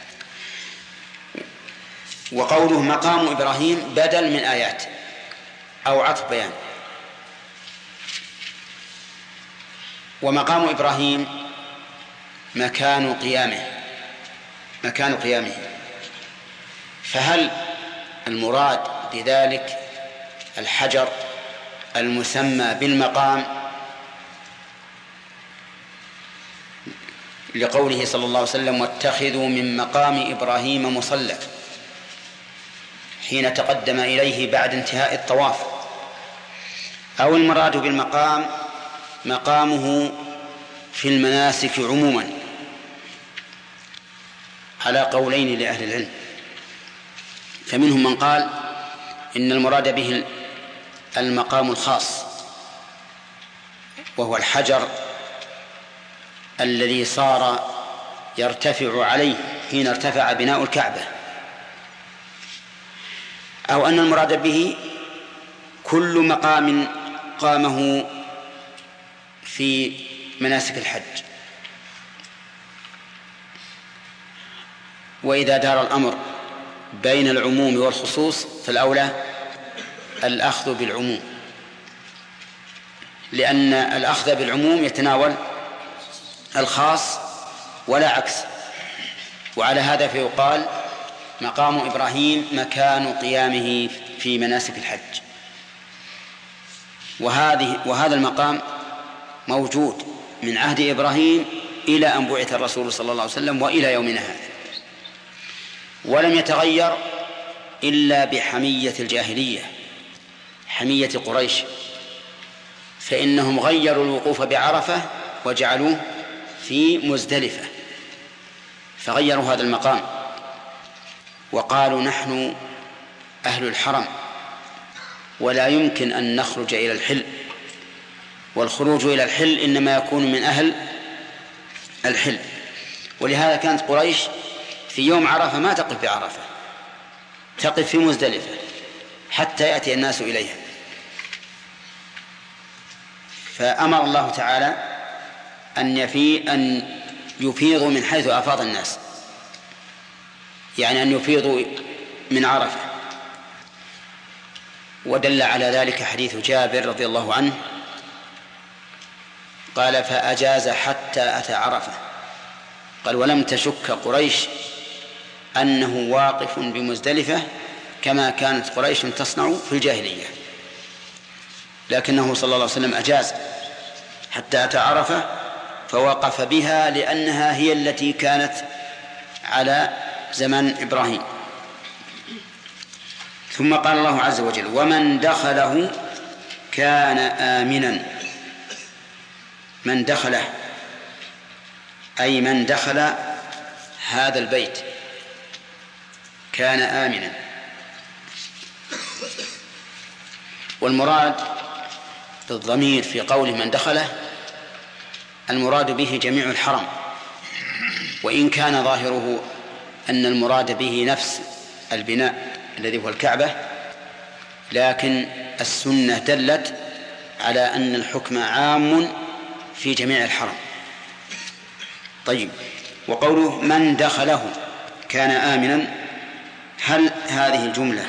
وقوله مقام إبراهيم بدل من آيات أو عطف بيان. ومقام إبراهيم مكان قيامه، فهل المراد بذلك الحجر المسمى بالمقام لقوله صلى الله عليه وسلم واتخذوا من مقام إبراهيم مصلى حين تقدم إليه بعد انتهاء الطواف، أو المراد بالمقام مقامه في المناسك عموما، على قولين لأهل العلم. فمنهم من قال إن المراد به المقام الخاص، وهو الحجر الذي صار يرتفع عليه حين ارتفع بناء الكعبة، أو أن المراد به كل مقام قامه في مناسك الحج. وإذا دار الأمر بين العموم والخصوص فالأولى الأخذ بالعموم، لأن الأخذ بالعموم يتناول الخاص ولا عكس. وعلى هذا فيقال مقام إبراهيم مكان قيامه في مناسك الحج. وهذا المقام موجود من عهد إبراهيم إلى أن بعث الرسول صلى الله عليه وسلم وإلى يومنا هذا، ولم يتغير إلا بحمية الجاهلية، حمية قريش، فإنهم غيروا الوقوف بعرفة وجعلوه في مزدلفة، فغيروا هذا المقام وقالوا نحن أهل الحرم ولا يمكن أن نخرج إلى الحل، والخروج إلى الحل إنما يكون من أهل الحل. ولهذا كانت قريش في يوم عرفة ما تقف بعرفة، تقف في مزدلفة حتى يأتي الناس إليها. فأمر الله تعالى أن يفيضوا من حيث أفاض الناس، يعني أن يفيضوا من عرفة. ودل على ذلك حديث جابر رضي الله عنه قال فأجاز حتى أتى عرفة، قال ولم تشك قريش أنه واقف بمزدلفة كما كانت قريش تصنع في الجاهلية، لكنه صلى الله عليه وسلم أجاز حتى أتى عرفة فوقف بها لأنها هي التي كانت على زمن إبراهيم. ثم قال الله عز وجل ومن دخله كان آمنا. من دخله أي من دخل هذا البيت كان آمنا. والمراد بالضمير في قول من دخله المراد به جميع الحرم، وإن كان ظاهره أن المراد به نفس البناء الذي هو الكعبة، لكن السنة دلت على أن الحكم عام في جميع الحرم. طيب، وقوله من دخله كان آمنا، هل هذه الجملة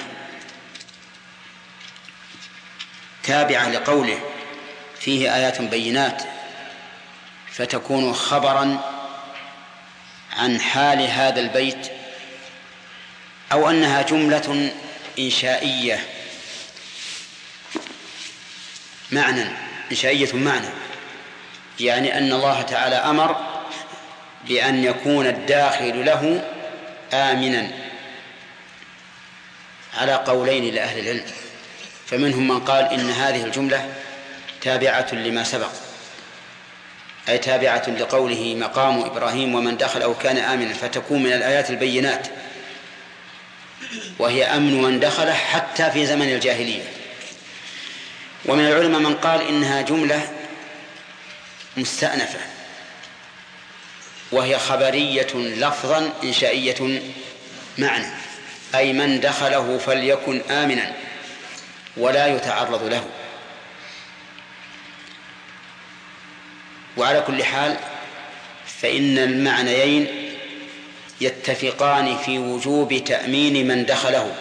تابعة لقوله فيه آيات بينات فتكون خبرا عن حال هذا البيت، أو أنها جملة إنشائية إنشائية معنى، يعني أن الله تعالى أمر بأن يكون الداخل له آمنا، على قولين لأهل العلم، فمنهم من قال إن هذه الجملة تابعة لما سبق، أي تابعة لقوله مقام إبراهيم ومن دخله كان آمنا، فتكون من الآيات البينات، وهي أمن من دخله حتى في زمن الجاهلية. ومن العلماء من قال إنها جملة مستأنفة، وهي خبرية لفظا إنشائية معنى، أي من دخله فليكن آمنا ولا يتعرض له. وعلى كل حال فإن المعنيين يتفقان في وجوب تأمين من دخله،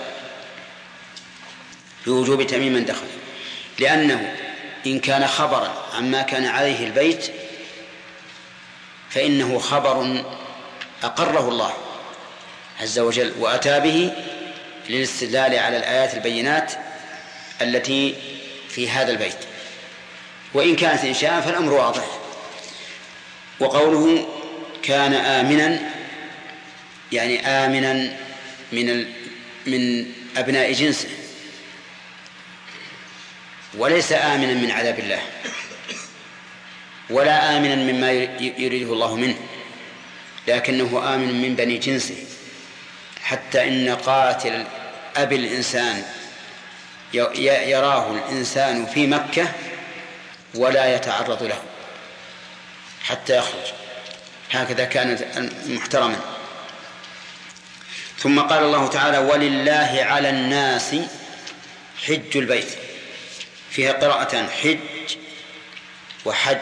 في وجوب تأمين من دخله، لأنه إن كان خبرا عما كان عليه البيت فإنه خبر أقره الله عز وجل وأتى به للاستدلال على الآيات البينات التي في هذا البيت. وإن كانت إنشاء فالأمر واضح. وقوله كان آمنا يعني آمنا من أبناء جنسه، وليس آمنا من عذاب الله ولا آمنا مما يريده الله منه، لكنه آمن من بني جنسه، حتى إن قاتل أبي الإنسان يراه الإنسان في مكة ولا يتعرض له حتى يخرج، هكذا كان محترما. ثم قال الله تعالى ولله على الناس حج البيت، فيها قراءتان حج وحج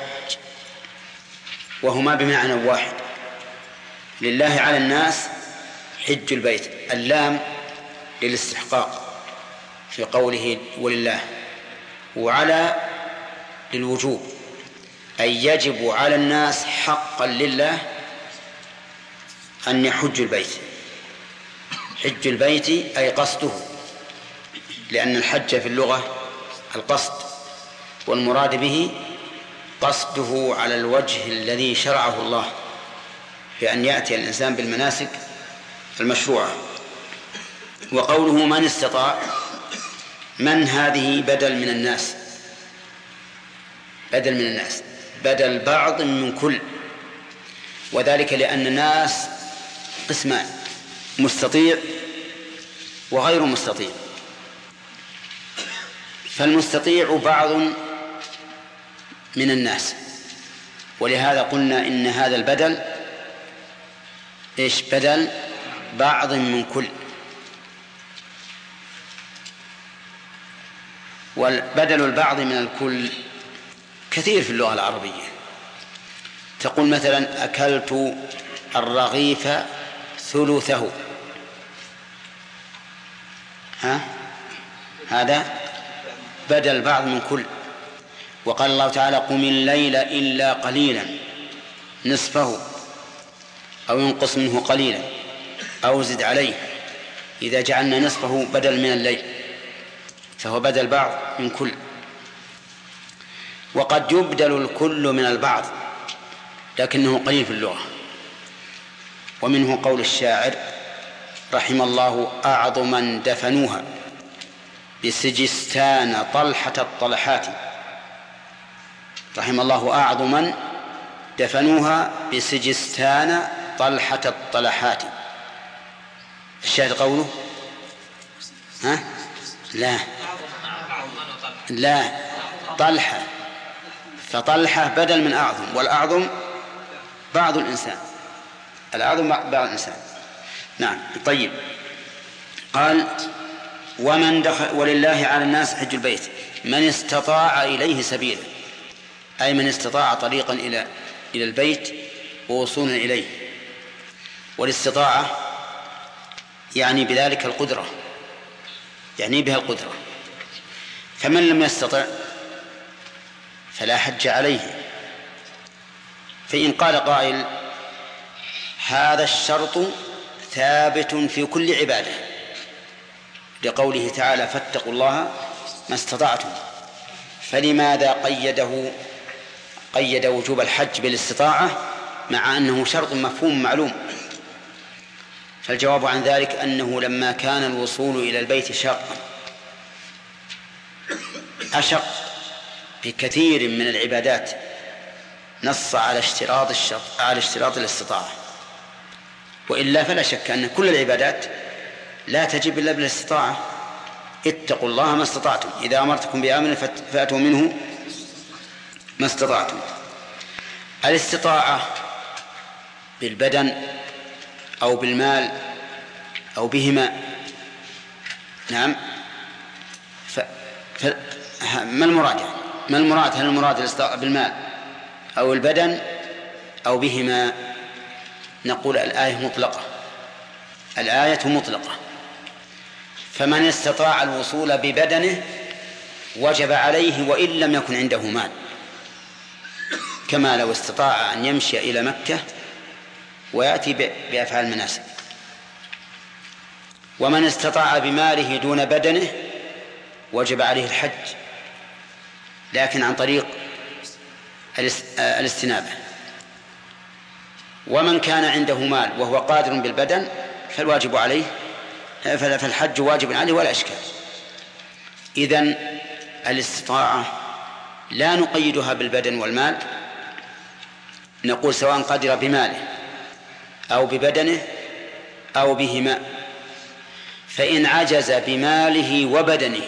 وهما بمعنى واحد. لله على الناس حج البيت، اللام للاستحقاق في قوله ولله، وعلى للوجوب، أي يجب على الناس حقا لله أن يحج البيت. حج البيت أي قصده، لأن الحج في اللغة القصد، والمراد به قصده على الوجه الذي شرعه الله، بأن يأتي الإنسان بالمناسك المشروعة. وقوله من استطاع، من هذه بدل من الناس، بدل من الناس، بدل بعض من كل، وذلك لأن الناس قسمان، مستطيع وغير مستطيع. فالمستطيع بعض من الناس، ولهذا قلنا إن هذا البدل بدل بعض من كل. والبدل البعض من الكل كثير في اللغة العربية. تقول مثلا أكلت الرغيف ثلثه، هذا بدل بعض من كل. وقال الله تعالى قم الليل إلا قليلا نصفه أو ينقص منه قليلا أو زد عليه، إذا جعلنا نصفه بدل من الليل فهو بدل بعض من كل. وقد يبدل الكل من البعض لكنه قليل في اللغة. ومنه قول الشاعر رحم الله أعظما دفنوها بسجستان طلحة الطلحات، رحم الله أعظما دفنوها بسجستان طلحة الطلحات. الشاهد قوله لا طلحة، فطلحة بدل من أعظم، والأعظم بعض الإنسان، الأعظم بعض الإنسان. نعم. طيب، قال ومن دخل ولله على الناس حج البيت من استطاع إليه سبيلا، أي من استطاع طريقا إلى البيت ووصولا إليه. والاستطاعة يعني بذلك القدرة، يعني بها القدرة. فمن لم يستطع فلا حج عليه. فإن قال قائل هذا الشرط ثابت في كل عبادة لقوله تعالى فاتقوا الله ما استطعتم، فلماذا قيد وجوب الحج بالاستطاعة مع أنه شرط مفهوم معلوم؟ فالجواب عن ذلك أنه لما كان الوصول إلى البيت شاقا أشق في كثير من العبادات نص على اشتراط الاستطاعة، وإلا فلا شك أن كل العبادات لا تجب إلا بالاستطاعة. اتقوا الله ما استطعتم، إذا أمرتكم بأمر فأتوا منه ما استطعتم. الاستطاعة بالبدن أو بالمال أو بهما. نعم. ما المراد يعني؟ ما المراد؟ هل المراد الاستطاعة بالمال أو البدن أو بهما؟ نقول الآية مطلقة، الآية مطلقة. فمن استطاع الوصول ببدنه وجب عليه وإن لم يكن عنده مال، كما لو استطاع أن يمشي إلى مكة ويأتي بأفعال المناسك. ومن استطاع بماله دون بدنه وجب عليه الحج، لكن عن طريق الاستنابة. ومن كان عنده مال وهو قادر بالبدن فالواجب عليه، فالحج واجب عليه ولا إشكال. إذن الاستطاعة لا نقيدها بالبدن والمال، نقول سواء قدر بماله أو ببدنه أو بهما. فإن عجز بماله وبدنه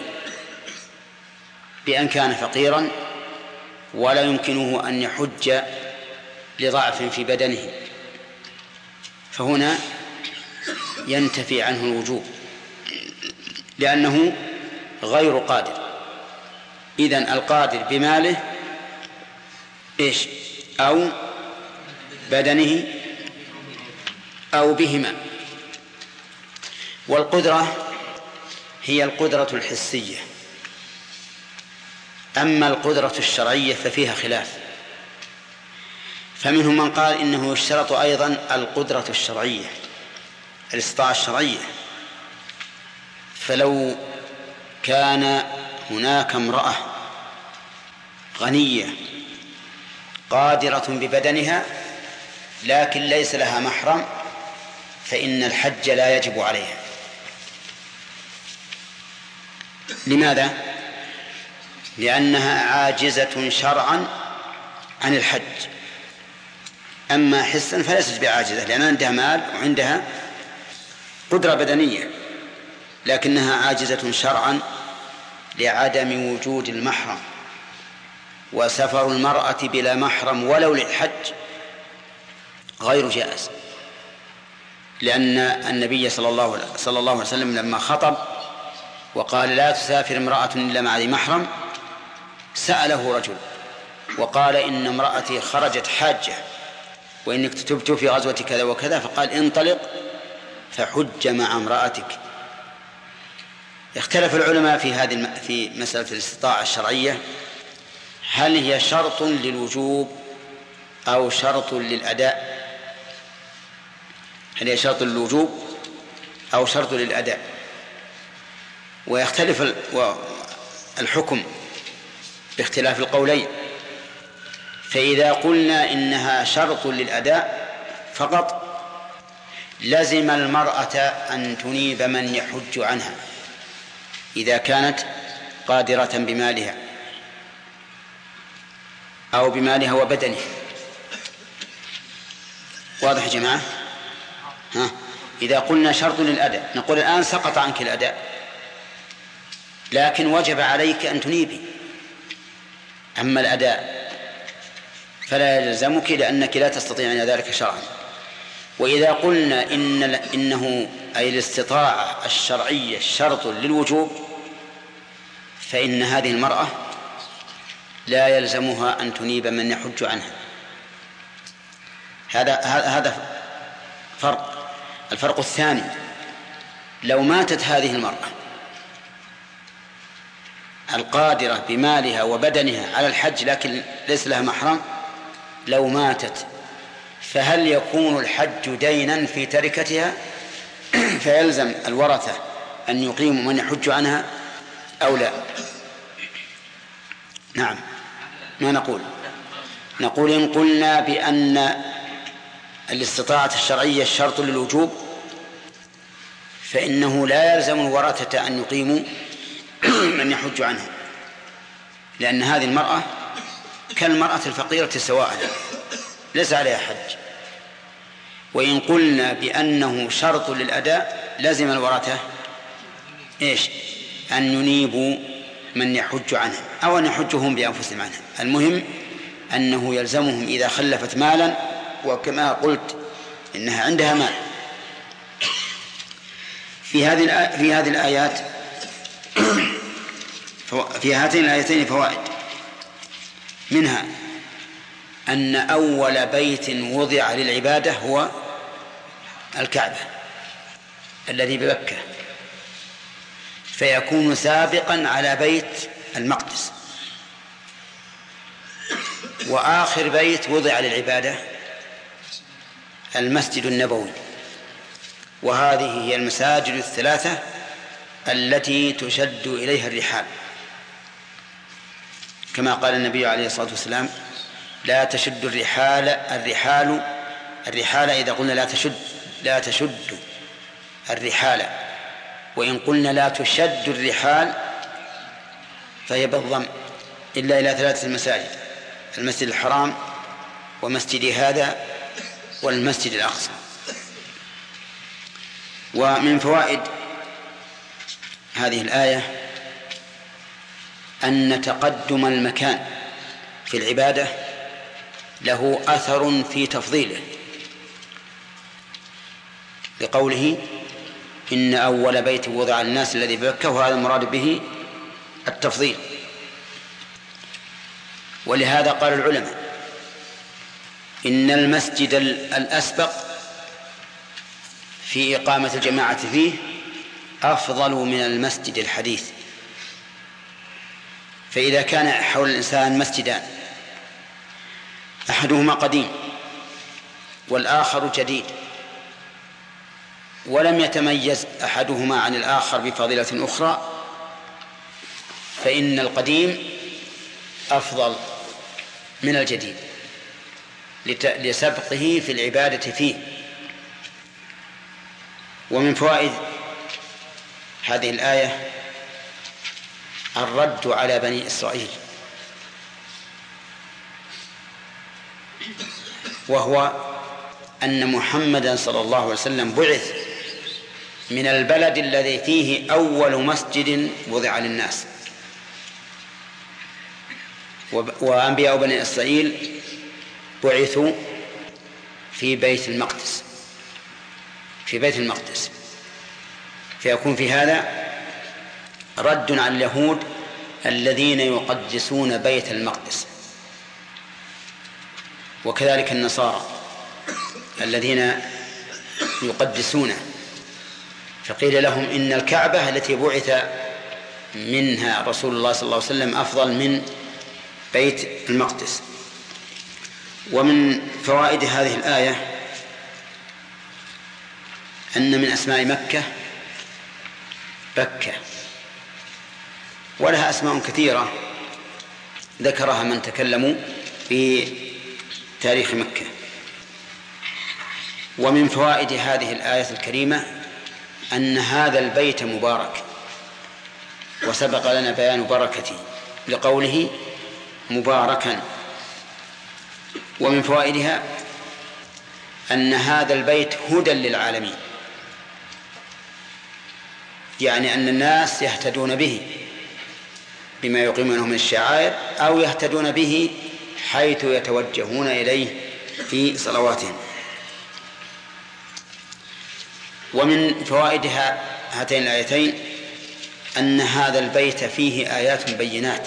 بأن كان فقيرا ولا يمكنه أن يحج لضعف في بدنه، فهنا ينتفي عنه الوجوب لأنه غير قادر. إذن القادر بماله إيش؟ أو بدنه أو بهما. والقدرة هي القدرة الحسية، أما القدرة الشرعية ففيها خلاف، فمنهم من قال إنه يشترط أيضا القدرة الشرعية، الاستطاعة الشرعية. فلو كان هناك امرأة غنية قادرة ببدنها لكن ليس لها محرم فإن الحج لا يجب عليها. لماذا؟ لأنها عاجزة شرعا عن الحج. أما حسا فليست بعاجزة، لأن عندها مال وعندها قدرة بدنية، لكنها عاجزة شرعا لعدم وجود المحرم. وسفر المرأة بلا محرم ولو للحج غير جائز، لأن النبي صلى الله عليه وسلم لما خطب وقال لا تسافر امرأة إلا مع ذي محرم سأله رجل وقال إن امرأتي خرجت حاجة وإنك تبت في غزوة كذا وكذا، فقال انطلق فحج مع امرأتك. اختلف العلماء في مسألة الاستطاعة الشرعية، هل هي شرط للوجوب أو شرط للأداء؟ هل هي شرط للوجوب أو شرط للأداء؟ ويختلف الحكم باختلاف القولين. فإذا قلنا إنها شرط للأداء فقط لزم المرأة أن تنيب من يحج عنها إذا كانت قادرة بمالها أو بمالها وبدنها. واضح يا جماعة؟ إذا قلنا شرط للأداء نقول الآن سقط عنك الأداء لكن وجب عليك أن تنيبي. أما الأداء فلا يلزمك لأنك لا تستطيعين ذلك شرعا. وإذا قلنا إنه أي الاستطاعة الشرعية شرط للوجوب فإن هذه المرأة لا يلزمها أن تنيب من يحج عنها. هذا فرق. الفرق الثاني، لو ماتت هذه المرأة القادرة بمالها وبدنها على الحج لكن ليس لها محرم، لو ماتت فهل يكون الحج دينا في تركتها فيلزم الورثة أن يقيموا من يحج عنها أو لا؟ نعم. ما نقول إن قلنا بأن الاستطاعة الشرعية شرط للوجوب فإنه لا يلزم الورثة أن يقيموا من يحج عنه، لأن هذه المرأة كالمرأة الفقيرة سواء، ليس عليها حج. وإن قلنا بأنه شرط للأداء لازم الورثة أن ينيبوا من يحج عنه أو أن يحجهم بأنفسهم عنه. المهم أنه يلزمهم إذا خلفت مالا، وكما قلت إنها عندها مال. في هذه الآيات في هاتين الآيتين فوائد، منها أن أول بيت وضع للعبادة هو الكعبة الذي بمكة، فيكون سابقا على بيت المقدس. وآخر بيت وضع للعبادة المسجد النبوي، وهذه هي المساجد الثلاثة التي تشد إليها الرحال، كما قال النبي عليه الصلاة والسلام: لا تشد الرحال إذا قلنا لا تشد الرحال، وإن قلنا لا تشد الرحال فهي بالضم، إلا إلى 3 مساجد: المسجد الحرام، ومسجد هذا، والمسجد الأقصى. ومن فوائد هذه الآية أن تقدم المكان في العبادة له أثر في تفضيله، لقوله: إن أول بيت وضع للناس الذي بمكة، وهذا المراد به التفضيل. ولهذا قال العلماء إن المسجد الأسبق في إقامة الجماعة فيه أفضل من المسجد الحديث. فإذا كان حول الإنسان مسجدان، أحدهما قديم والآخر جديد، ولم يتميز أحدهما عن الآخر بفضيلة أخرى، فإن القديم أفضل من الجديد لسبقه في العبادة فيه. ومن فوائد هذه الآية الرد على بني إسرائيل، وهو أن محمدا صلى الله عليه وسلم بعث من البلد الذي فيه أول مسجد وضع للناس، وأنبياء بني إسرائيل بعثوا في بيت المقدس، فيكون في هذا رد على اليهود الذين يقدسون بيت المقدس، وكذلك النصارى الذين يقدسونه. فقيل لهم إن الكعبة التي بعث منها رسول الله صلى الله عليه وسلم أفضل من بيت المقدس. ومن فوائد هذه الآية أن من أسماء مكة بكة، ولها أسماء كثيرة ذكرها من تكلموا في تاريخ مكة. ومن فوائد هذه الآية الكريمة أن هذا البيت مبارك، وسبق لنا بيان بركته لقوله مباركا. ومن فوائدها أن هذا البيت هدى للعالمين، يعني أن الناس يهتدون به بما يقيمونه من الشعائر، أو يهتدون به حيث يتوجهون إليه في صلواتهم. ومن فوائد هاتين الآيتين أن هذا البيت فيه آيات بينات،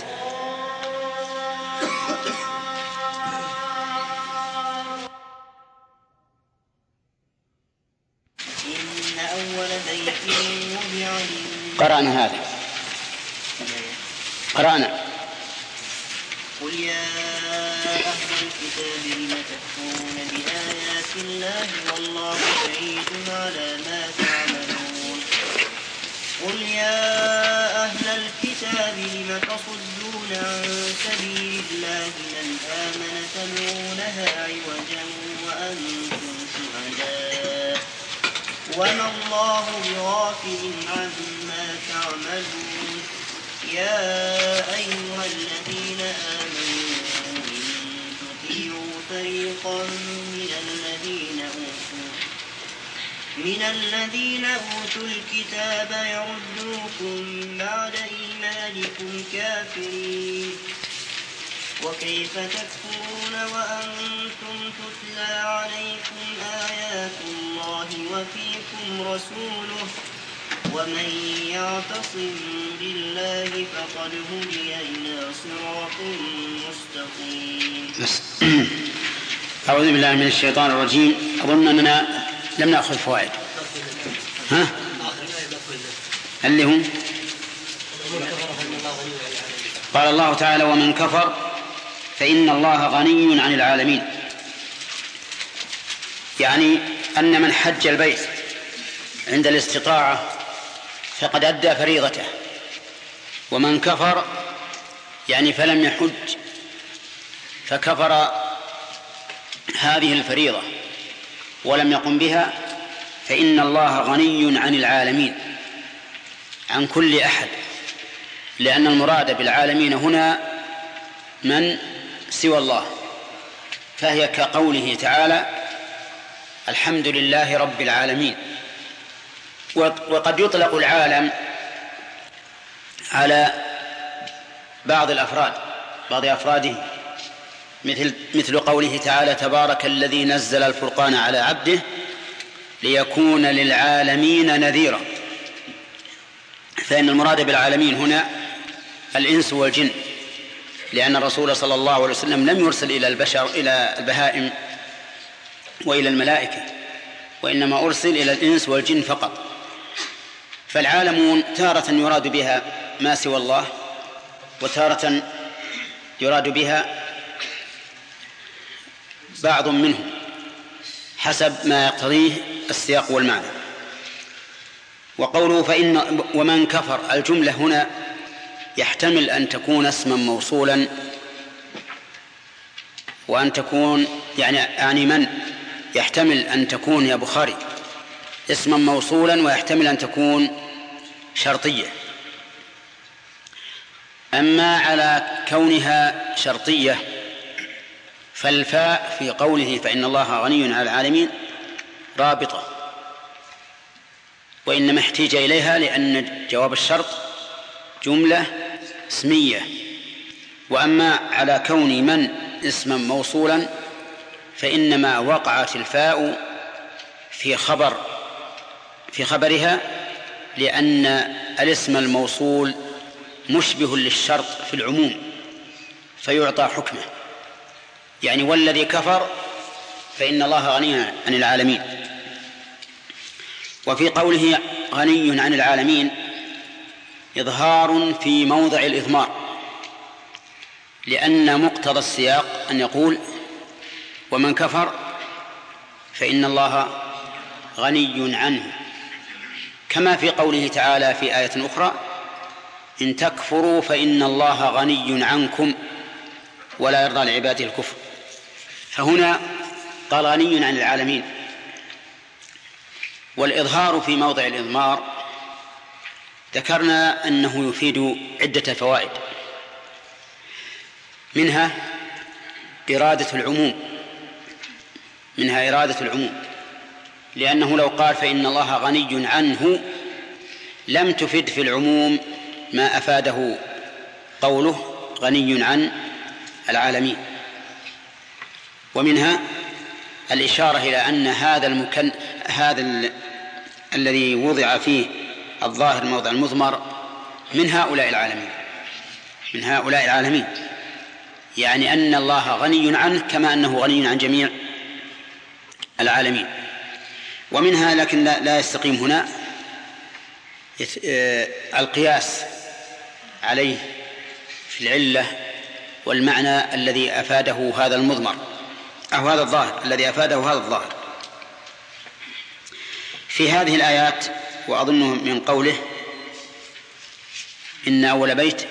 قرأنا هذا، قرأنا: قل يا أهل الكتاب لم تكفرون بآيات الله والله شهيد على ما تعملون. قل يا أهل الكتاب لم تصدون عن سبيل الله من آمن تبغونها عوجا وما الله بغافل عما تعملون يا أيها الذين آمنوا إن تطيعوا فريقا من الذين أوتوا الكتاب يردوكم بعد إيمانكم كافرين وكيف تكفرون وأنتم تتلى عليكم آيات الله وفيكم رسوله ومن يعتصم بالله فقد هدي إلى صراط مستقيم. أعوذ بالله من الشيطان الرجيم. أظن أننا لم نأخذ فوائد. اللي هم قال الله تعالى ومن كفر فإن الله غني عن العالمين، يعني أن من حج البيت عند الاستطاعة فقد أدى فريضته، ومن كفر يعني فلم يحج فكفر هذه الفريضة ولم يقم بها، فإن الله غني عن العالمين، عن كل أحد، لأن المراد بالعالمين هنا من سوى الله، فهي كقوله تعالى الحمد لله رب العالمين. وقد يطلق العالم على بعض الأفراد، بعض أفراده، مثل قوله تعالى تبارك الذي نزل الفرقان على عبده ليكون للعالمين نذيرا، فإن المراد بالعالمين هنا الإنس والجن، لأن الرسول صلى الله عليه وسلم لم يرسل إلى البشر إلى البهائم وإلى الملائكة، وإنما أرسل إلى الإنس والجن فقط. فالعالمون تارة يراد بها ما سوى الله، وتارة يراد بها بعض منهم حسب ما يقتضيه السياق والمعنى. وقوله فإن ومن كفر، الجملة هنا يحتمل أن تكون اسما موصولا وأن تكون يعني من يحتمل أن تكون يا بخاري اسما موصولا، ويحتمل أن تكون شرطية. أما على كونها شرطية فالفاء في قوله فإن الله غني عن العالمين رابطة، وإنما احتيج إليها لأن جواب الشرط جملة اسمية. وأما على كون من اسما موصولا فإنما وقعت الفاء في خبرها، لأن الاسم الموصول مشبه للشرط في العموم فيعطى حكمه، يعني والذي كفر فإن الله غني عن العالمين. وفي قوله غني عن العالمين إظهار في موضع الإضمار، لأن مقتضى السياق أن يقول ومن كفر فإن الله غني عنه، كما في قوله تعالى في آية أخرى إن تكفروا فإن الله غني عنكم ولا يرضى لعباده الكفر. فهنا قال غني عن العالمين. والإظهار في موضع الإضمار ذكرنا أنه يفيد عدة فوائد، منها إرادة العموم، لأنه لو قال فإن الله غني عنه لم تفد في العموم ما أفاده قوله غني عن العالمين. ومنها الإشارة إلى أن هذا الذي وضع فيه الظاهر موضع المضمر من هؤلاء العالمين، يعني أن الله غني عنه كما أنه غني عن جميع العالمين. ومنها لكن لا يستقيم هنا القياس عليه في العلة والمعنى الذي أفاده هذا المضمر أو هذا الظاهر الذي أفاده هذا الظاهر في هذه الآيات. وأظنه من قوله إن أول بيت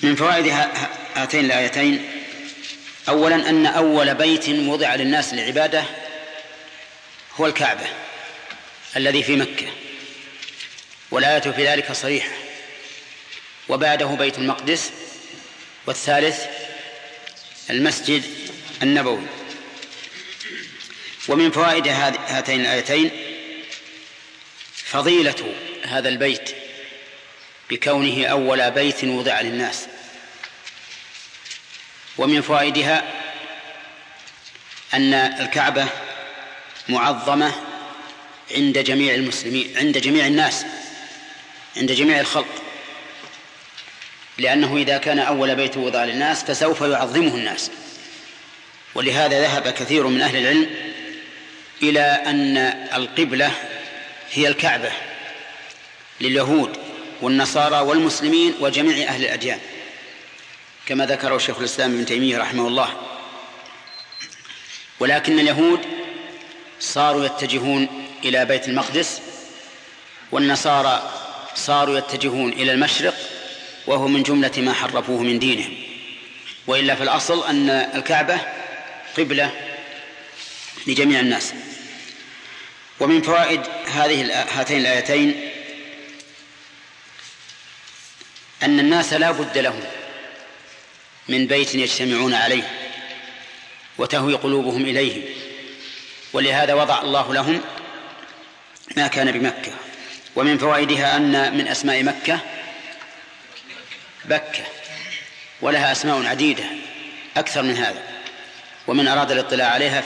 من فوائد هاتين الآيتين: أولا أن أول بيت وضع للناس للعبادة هو الكعبة الذي في مكة، والآية في ذلك صريحة، وبعده بيت المقدس، والثالث المسجد النبوي. ومن فوائد هاتين الآيتين فضيلة هذا البيت بكونه أول بيت وضع للناس. ومن فوائدها أن الكعبة معظمة عند جميع المسلمين، عند جميع الناس، عند جميع الخلق، لأنه إذا كان أول بيت وضع للناس فسوف يعظمه الناس. ولهذا ذهب كثير من أهل العلم إلى أن القبلة هي الكعبة لليهود والنصارى والمسلمين وجميع أهل الأديان، كما ذكره شيخ الإسلام ابن تيمية رحمه الله. ولكن اليهود صاروا يتجهون إلى بيت المقدس، والنصارى صاروا يتجهون إلى المشرق، وهو من جملة ما حرفوه من دينهم. وإلا في الأصل أن الكعبة قبلة لجميع الناس. ومن فوائد هاتين الآيتين أن الناس لا بد لهم من بيت يجتمعون عليه وتهوي قلوبهم إليه، ولهذا وضع الله لهم ما كان بمكة. ومن فوائدها أن من أسماء مكة بكة، ولها أسماء عديدة أكثر من هذا، ومن أراد الاطلاع عليها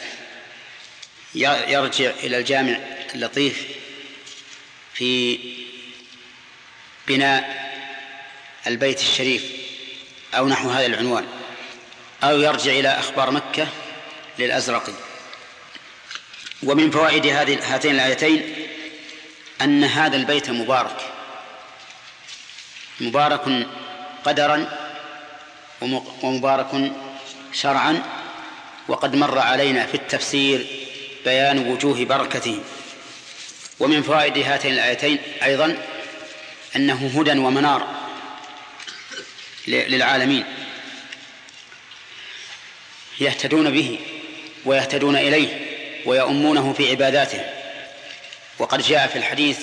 فليرجع إلى الجامع اللطيف في بناء البيت الشريف أو نحو هذا العنوان، أو يرجع إلى أخبار مكة للأزرقي. ومن فوائد هاتين الآيتين أن هذا البيت مبارك قدرا ومبارك شرعا، وقد مر علينا في التفسير بيان وجوه بركته. ومن فوائد هاتين الآيتين أيضا أنه هدى ومنار للعالمين، يهتدون به ويهتدون إليه ويؤمونه في عباداته. وقد جاء في الحديث: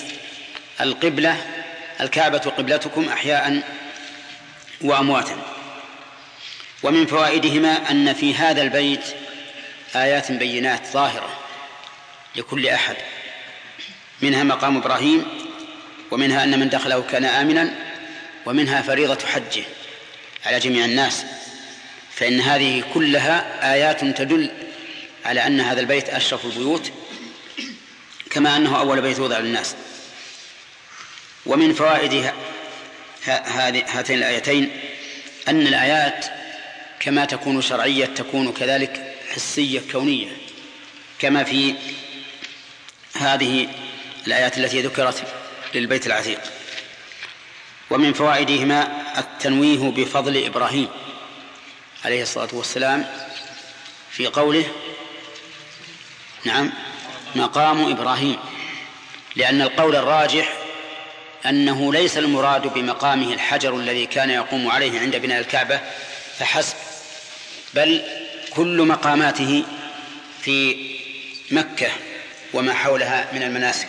الكعبة قبلتكم أحياء وأمواتا. ومن فوائدهما أن في هذا البيت آيات بينات ظاهرة لكل أحد، منها مقام إبراهيم، ومنها أن من دخله كان آمنا، ومنها فريضة حجه على جميع الناس. فإن هذه كلها آيات تدل على أن هذا البيت أشرف البيوت، كما أنه أول بيت وضع للناس. ومن فوائد هاتين الآيتين أن الآيات كما تكون شرعية تكون كذلك حسية كونية، كما في هذه الآيات التي ذكرت للبيت العتيق. ومن فوائدهما التنويه بفضل إبراهيم عليه الصلاة والسلام في قوله: نعم مقام إبراهيم، لأن القول الراجح أنه ليس المراد بمقامه الحجر الذي كان يقوم عليه عند بناء الكعبة فحسب، بل كل مقاماته في مكة وما حولها من المناسك.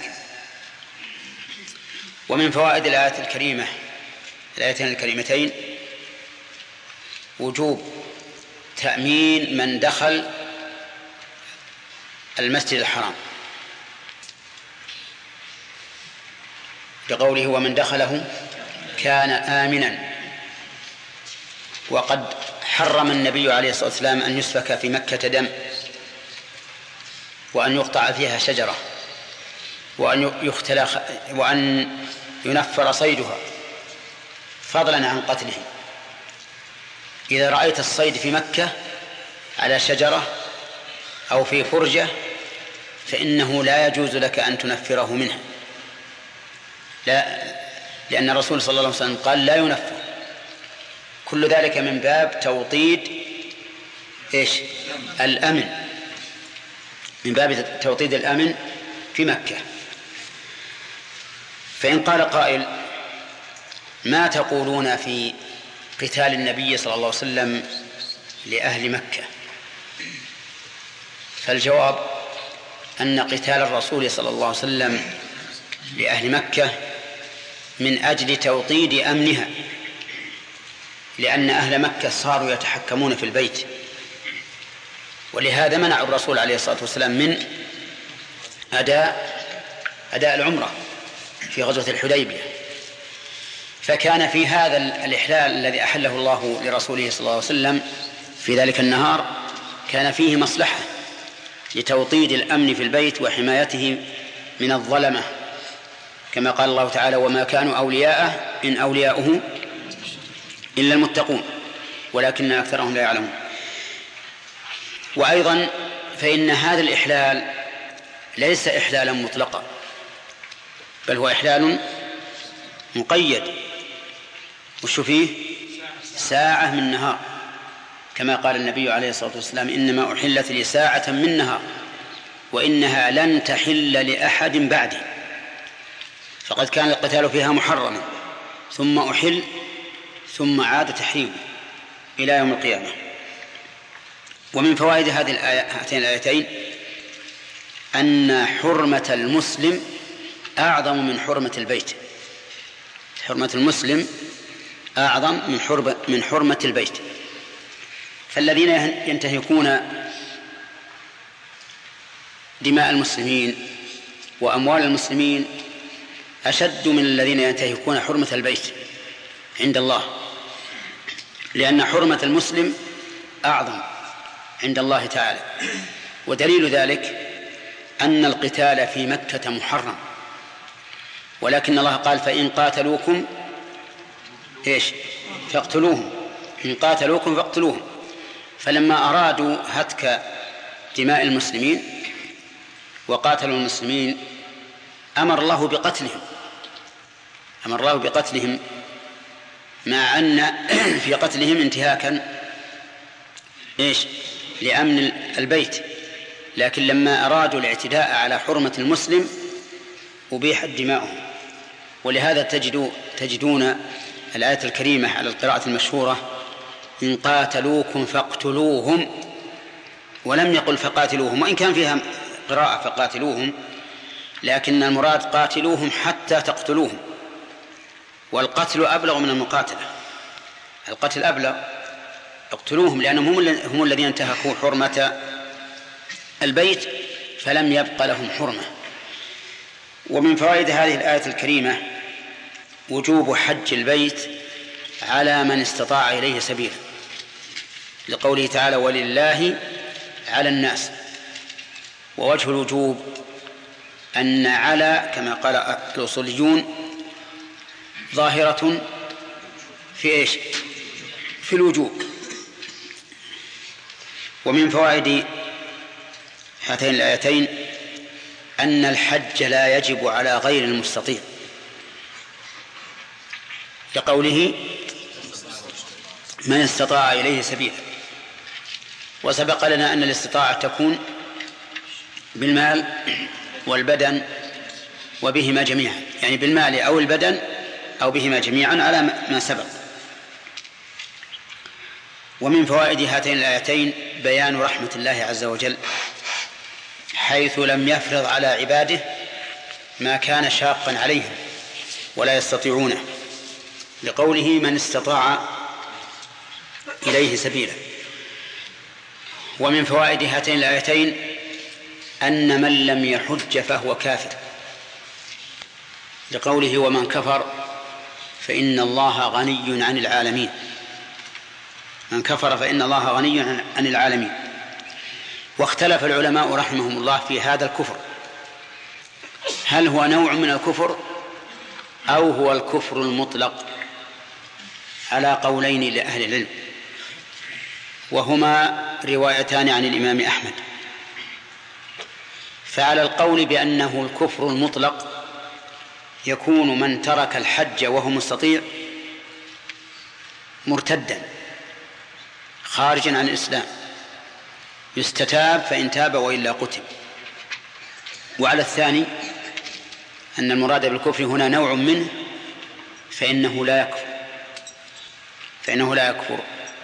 ومن فوائد الآيتين الكريمتين وجوب تأمين من دخل المسجد الحرام، بقوله: ومن دخله كان آمنا. وقد حرم النبي عليه الصلاة والسلام أن يسفك في مكة دم، وأن يقطع فيها شجرة، وأن ينفر صيدها، فضلا عن قتله. إذا رأيت الصيد في مكة على شجرة أو في فرجة فإنه لا يجوز لك أن تنفره منها، لا، لأن الرسول صلى الله عليه وسلم قال: لا ينفر. كل ذلك من باب توطيد الأمن، من باب توطيد الأمن في مكة. فإن قال قائل: ما تقولون في قتال النبي صلى الله عليه وسلم لأهل مكة؟ فالجواب أن قتال الرسول صلى الله عليه وسلم لأهل مكة من أجل توطيد أمنها، لأن أهل مكة صاروا يتحكمون في البيت، ولهذا منع الرسول عليه الصلاة والسلام من أداء العمرة في غزوة الحديبية. فكان في هذا الإحلال الذي أحله الله لرسوله صلى الله عليه وسلم في ذلك النهار كان فيه مصلحة لتوطيد الأمن في البيت وحمايته من الظلمة، كما قال الله تعالى: وما كانوا أولياءه إن أولياؤه إلا المتقون ولكن أكثرهم لا يعلمون. وأيضا فإن هذا الإحلال ليس إحلالا مطلقا، بل هو إحلال مقيد. وش فيه؟ ساعة من نهار، كما قال النبي عليه الصلاة والسلام: إنما أحلت لي ساعة من نهار وإنها لن تحل لأحد بعدي. فقد كان القتال فيها محرما ثم أحل ثم عاد تحريمه إلى يوم القيامة. ومن فوائد هاتين الآيتين أن حرمة المسلم أعظم من حرمة البيت. حرمة المسلم أعظم من حرمة البيت. فالذين ينتهكون دماء المسلمين وأموال المسلمين أشد من الذين ينتهكون حرمة البيت عند الله، لأن حرمة المسلم أعظم عند الله تعالى. ودليل ذلك أن القتال في مكة محرم، ولكن الله قال: فإن قاتلوكم فاقتلوهم، إن قاتلوكم فاقتلوهم. فلما أرادوا هتك دماء المسلمين وقاتلوا المسلمين أمر الله بقتلهم، مع أن في قتلهم انتهاكا لأمن البيت، لكن لما أرادوا الاعتداء على حرمة المسلم أبيحت دماؤهم. ولهذا تجدون الآية الكريمة على القراءة المشهورة: إن قاتلوكم فاقتلوهم، ولم يقل فقاتلوهم، وإن كان فيها قراءة فقاتلوهم، لكن المراد قاتلوهم حتى تقتلوهم. والقتل أبلغ من المقاتلة، القتل أبلغ، اقتلوهم، لأنهم هم الذين انتهكوا حرمة البيت فلم يبق لهم حرمة. ومن فوائد هذه الآية الكريمة وجوب حج البيت على من استطاع إليه سبيلا، لقوله تعالى: ولله على الناس. ووجه الوجوب أن على كما قال الأصوليون ظاهرة في في الوجوب. ومن فوائد هاتين الآيتين أن الحج لا يجب على غير المستطيع، لقوله: من استطاع إليه سبيلا. وسبق لنا أن الاستطاعة تكون بالمال والبدن وبهما جميعا، يعني بالمال أو البدن أو بهما جميعا على ما سبق. ومن فوائد هاتين الآيتين بيان رحمة الله عز وجل، حيث لم يفرض على عباده ما كان شاقا عليهم ولا يستطيعونه، لقوله: من استطاع إليه سبيلا. ومن فوائد هاتين الآيتين أن من لم يحج فهو كافر، لقوله: ومن كفر فإن الله غني عن العالمين. من كفر فإن الله غني عن العالمين. واختلف العلماء رحمهم الله في هذا الكفر، هل هو نوع من الكفر أو هو الكفر المطلق، على قولين لأهل العلم، وهما روايتان عن الإمام أحمد. فعلى القول بأنه الكفر المطلق يكون من ترك الحج وهو مستطيع مرتدا خارجا عن الإسلام، يستتاب فإن تاب وإلا قتل. وعلى الثاني أن المراد بالكفر هنا نوع منه، فإنه لا يكفر، فإنه لا يكفر.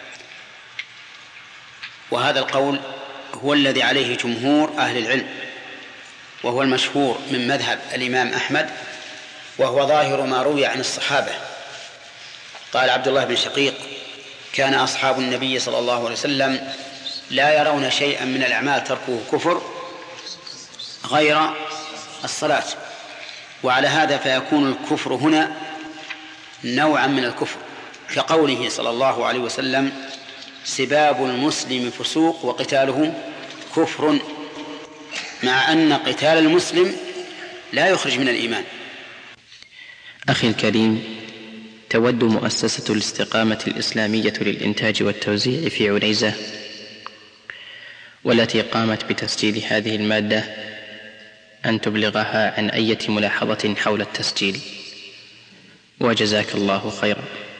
وهذا القول هو الذي عليه جمهور أهل العلم، وهو المشهور من مذهب الإمام أحمد، وهو ظاهر ما روي عن الصحابة. قال عبد الله بن شقيق: كان أصحاب النبي صلى الله عليه وسلم لا يرون شيئا من الأعمال تركه كفر غير الصلاة. وعلى هذا فيكون الكفر هنا نوعا من الكفر، كقوله صلى الله عليه وسلم: سباب المسلم فسوق وقتاله كفر، مع أن قتال المسلم لا يخرج من الإيمان. أخي الكريم، تود مؤسسة الاستقامة الإسلامية للإنتاج والتوزيع في عنيزة، والتي قامت بتسجيل هذه المادة، أن تبلغها عن أي ملاحظة حول التسجيل، وجزاك الله خيرا.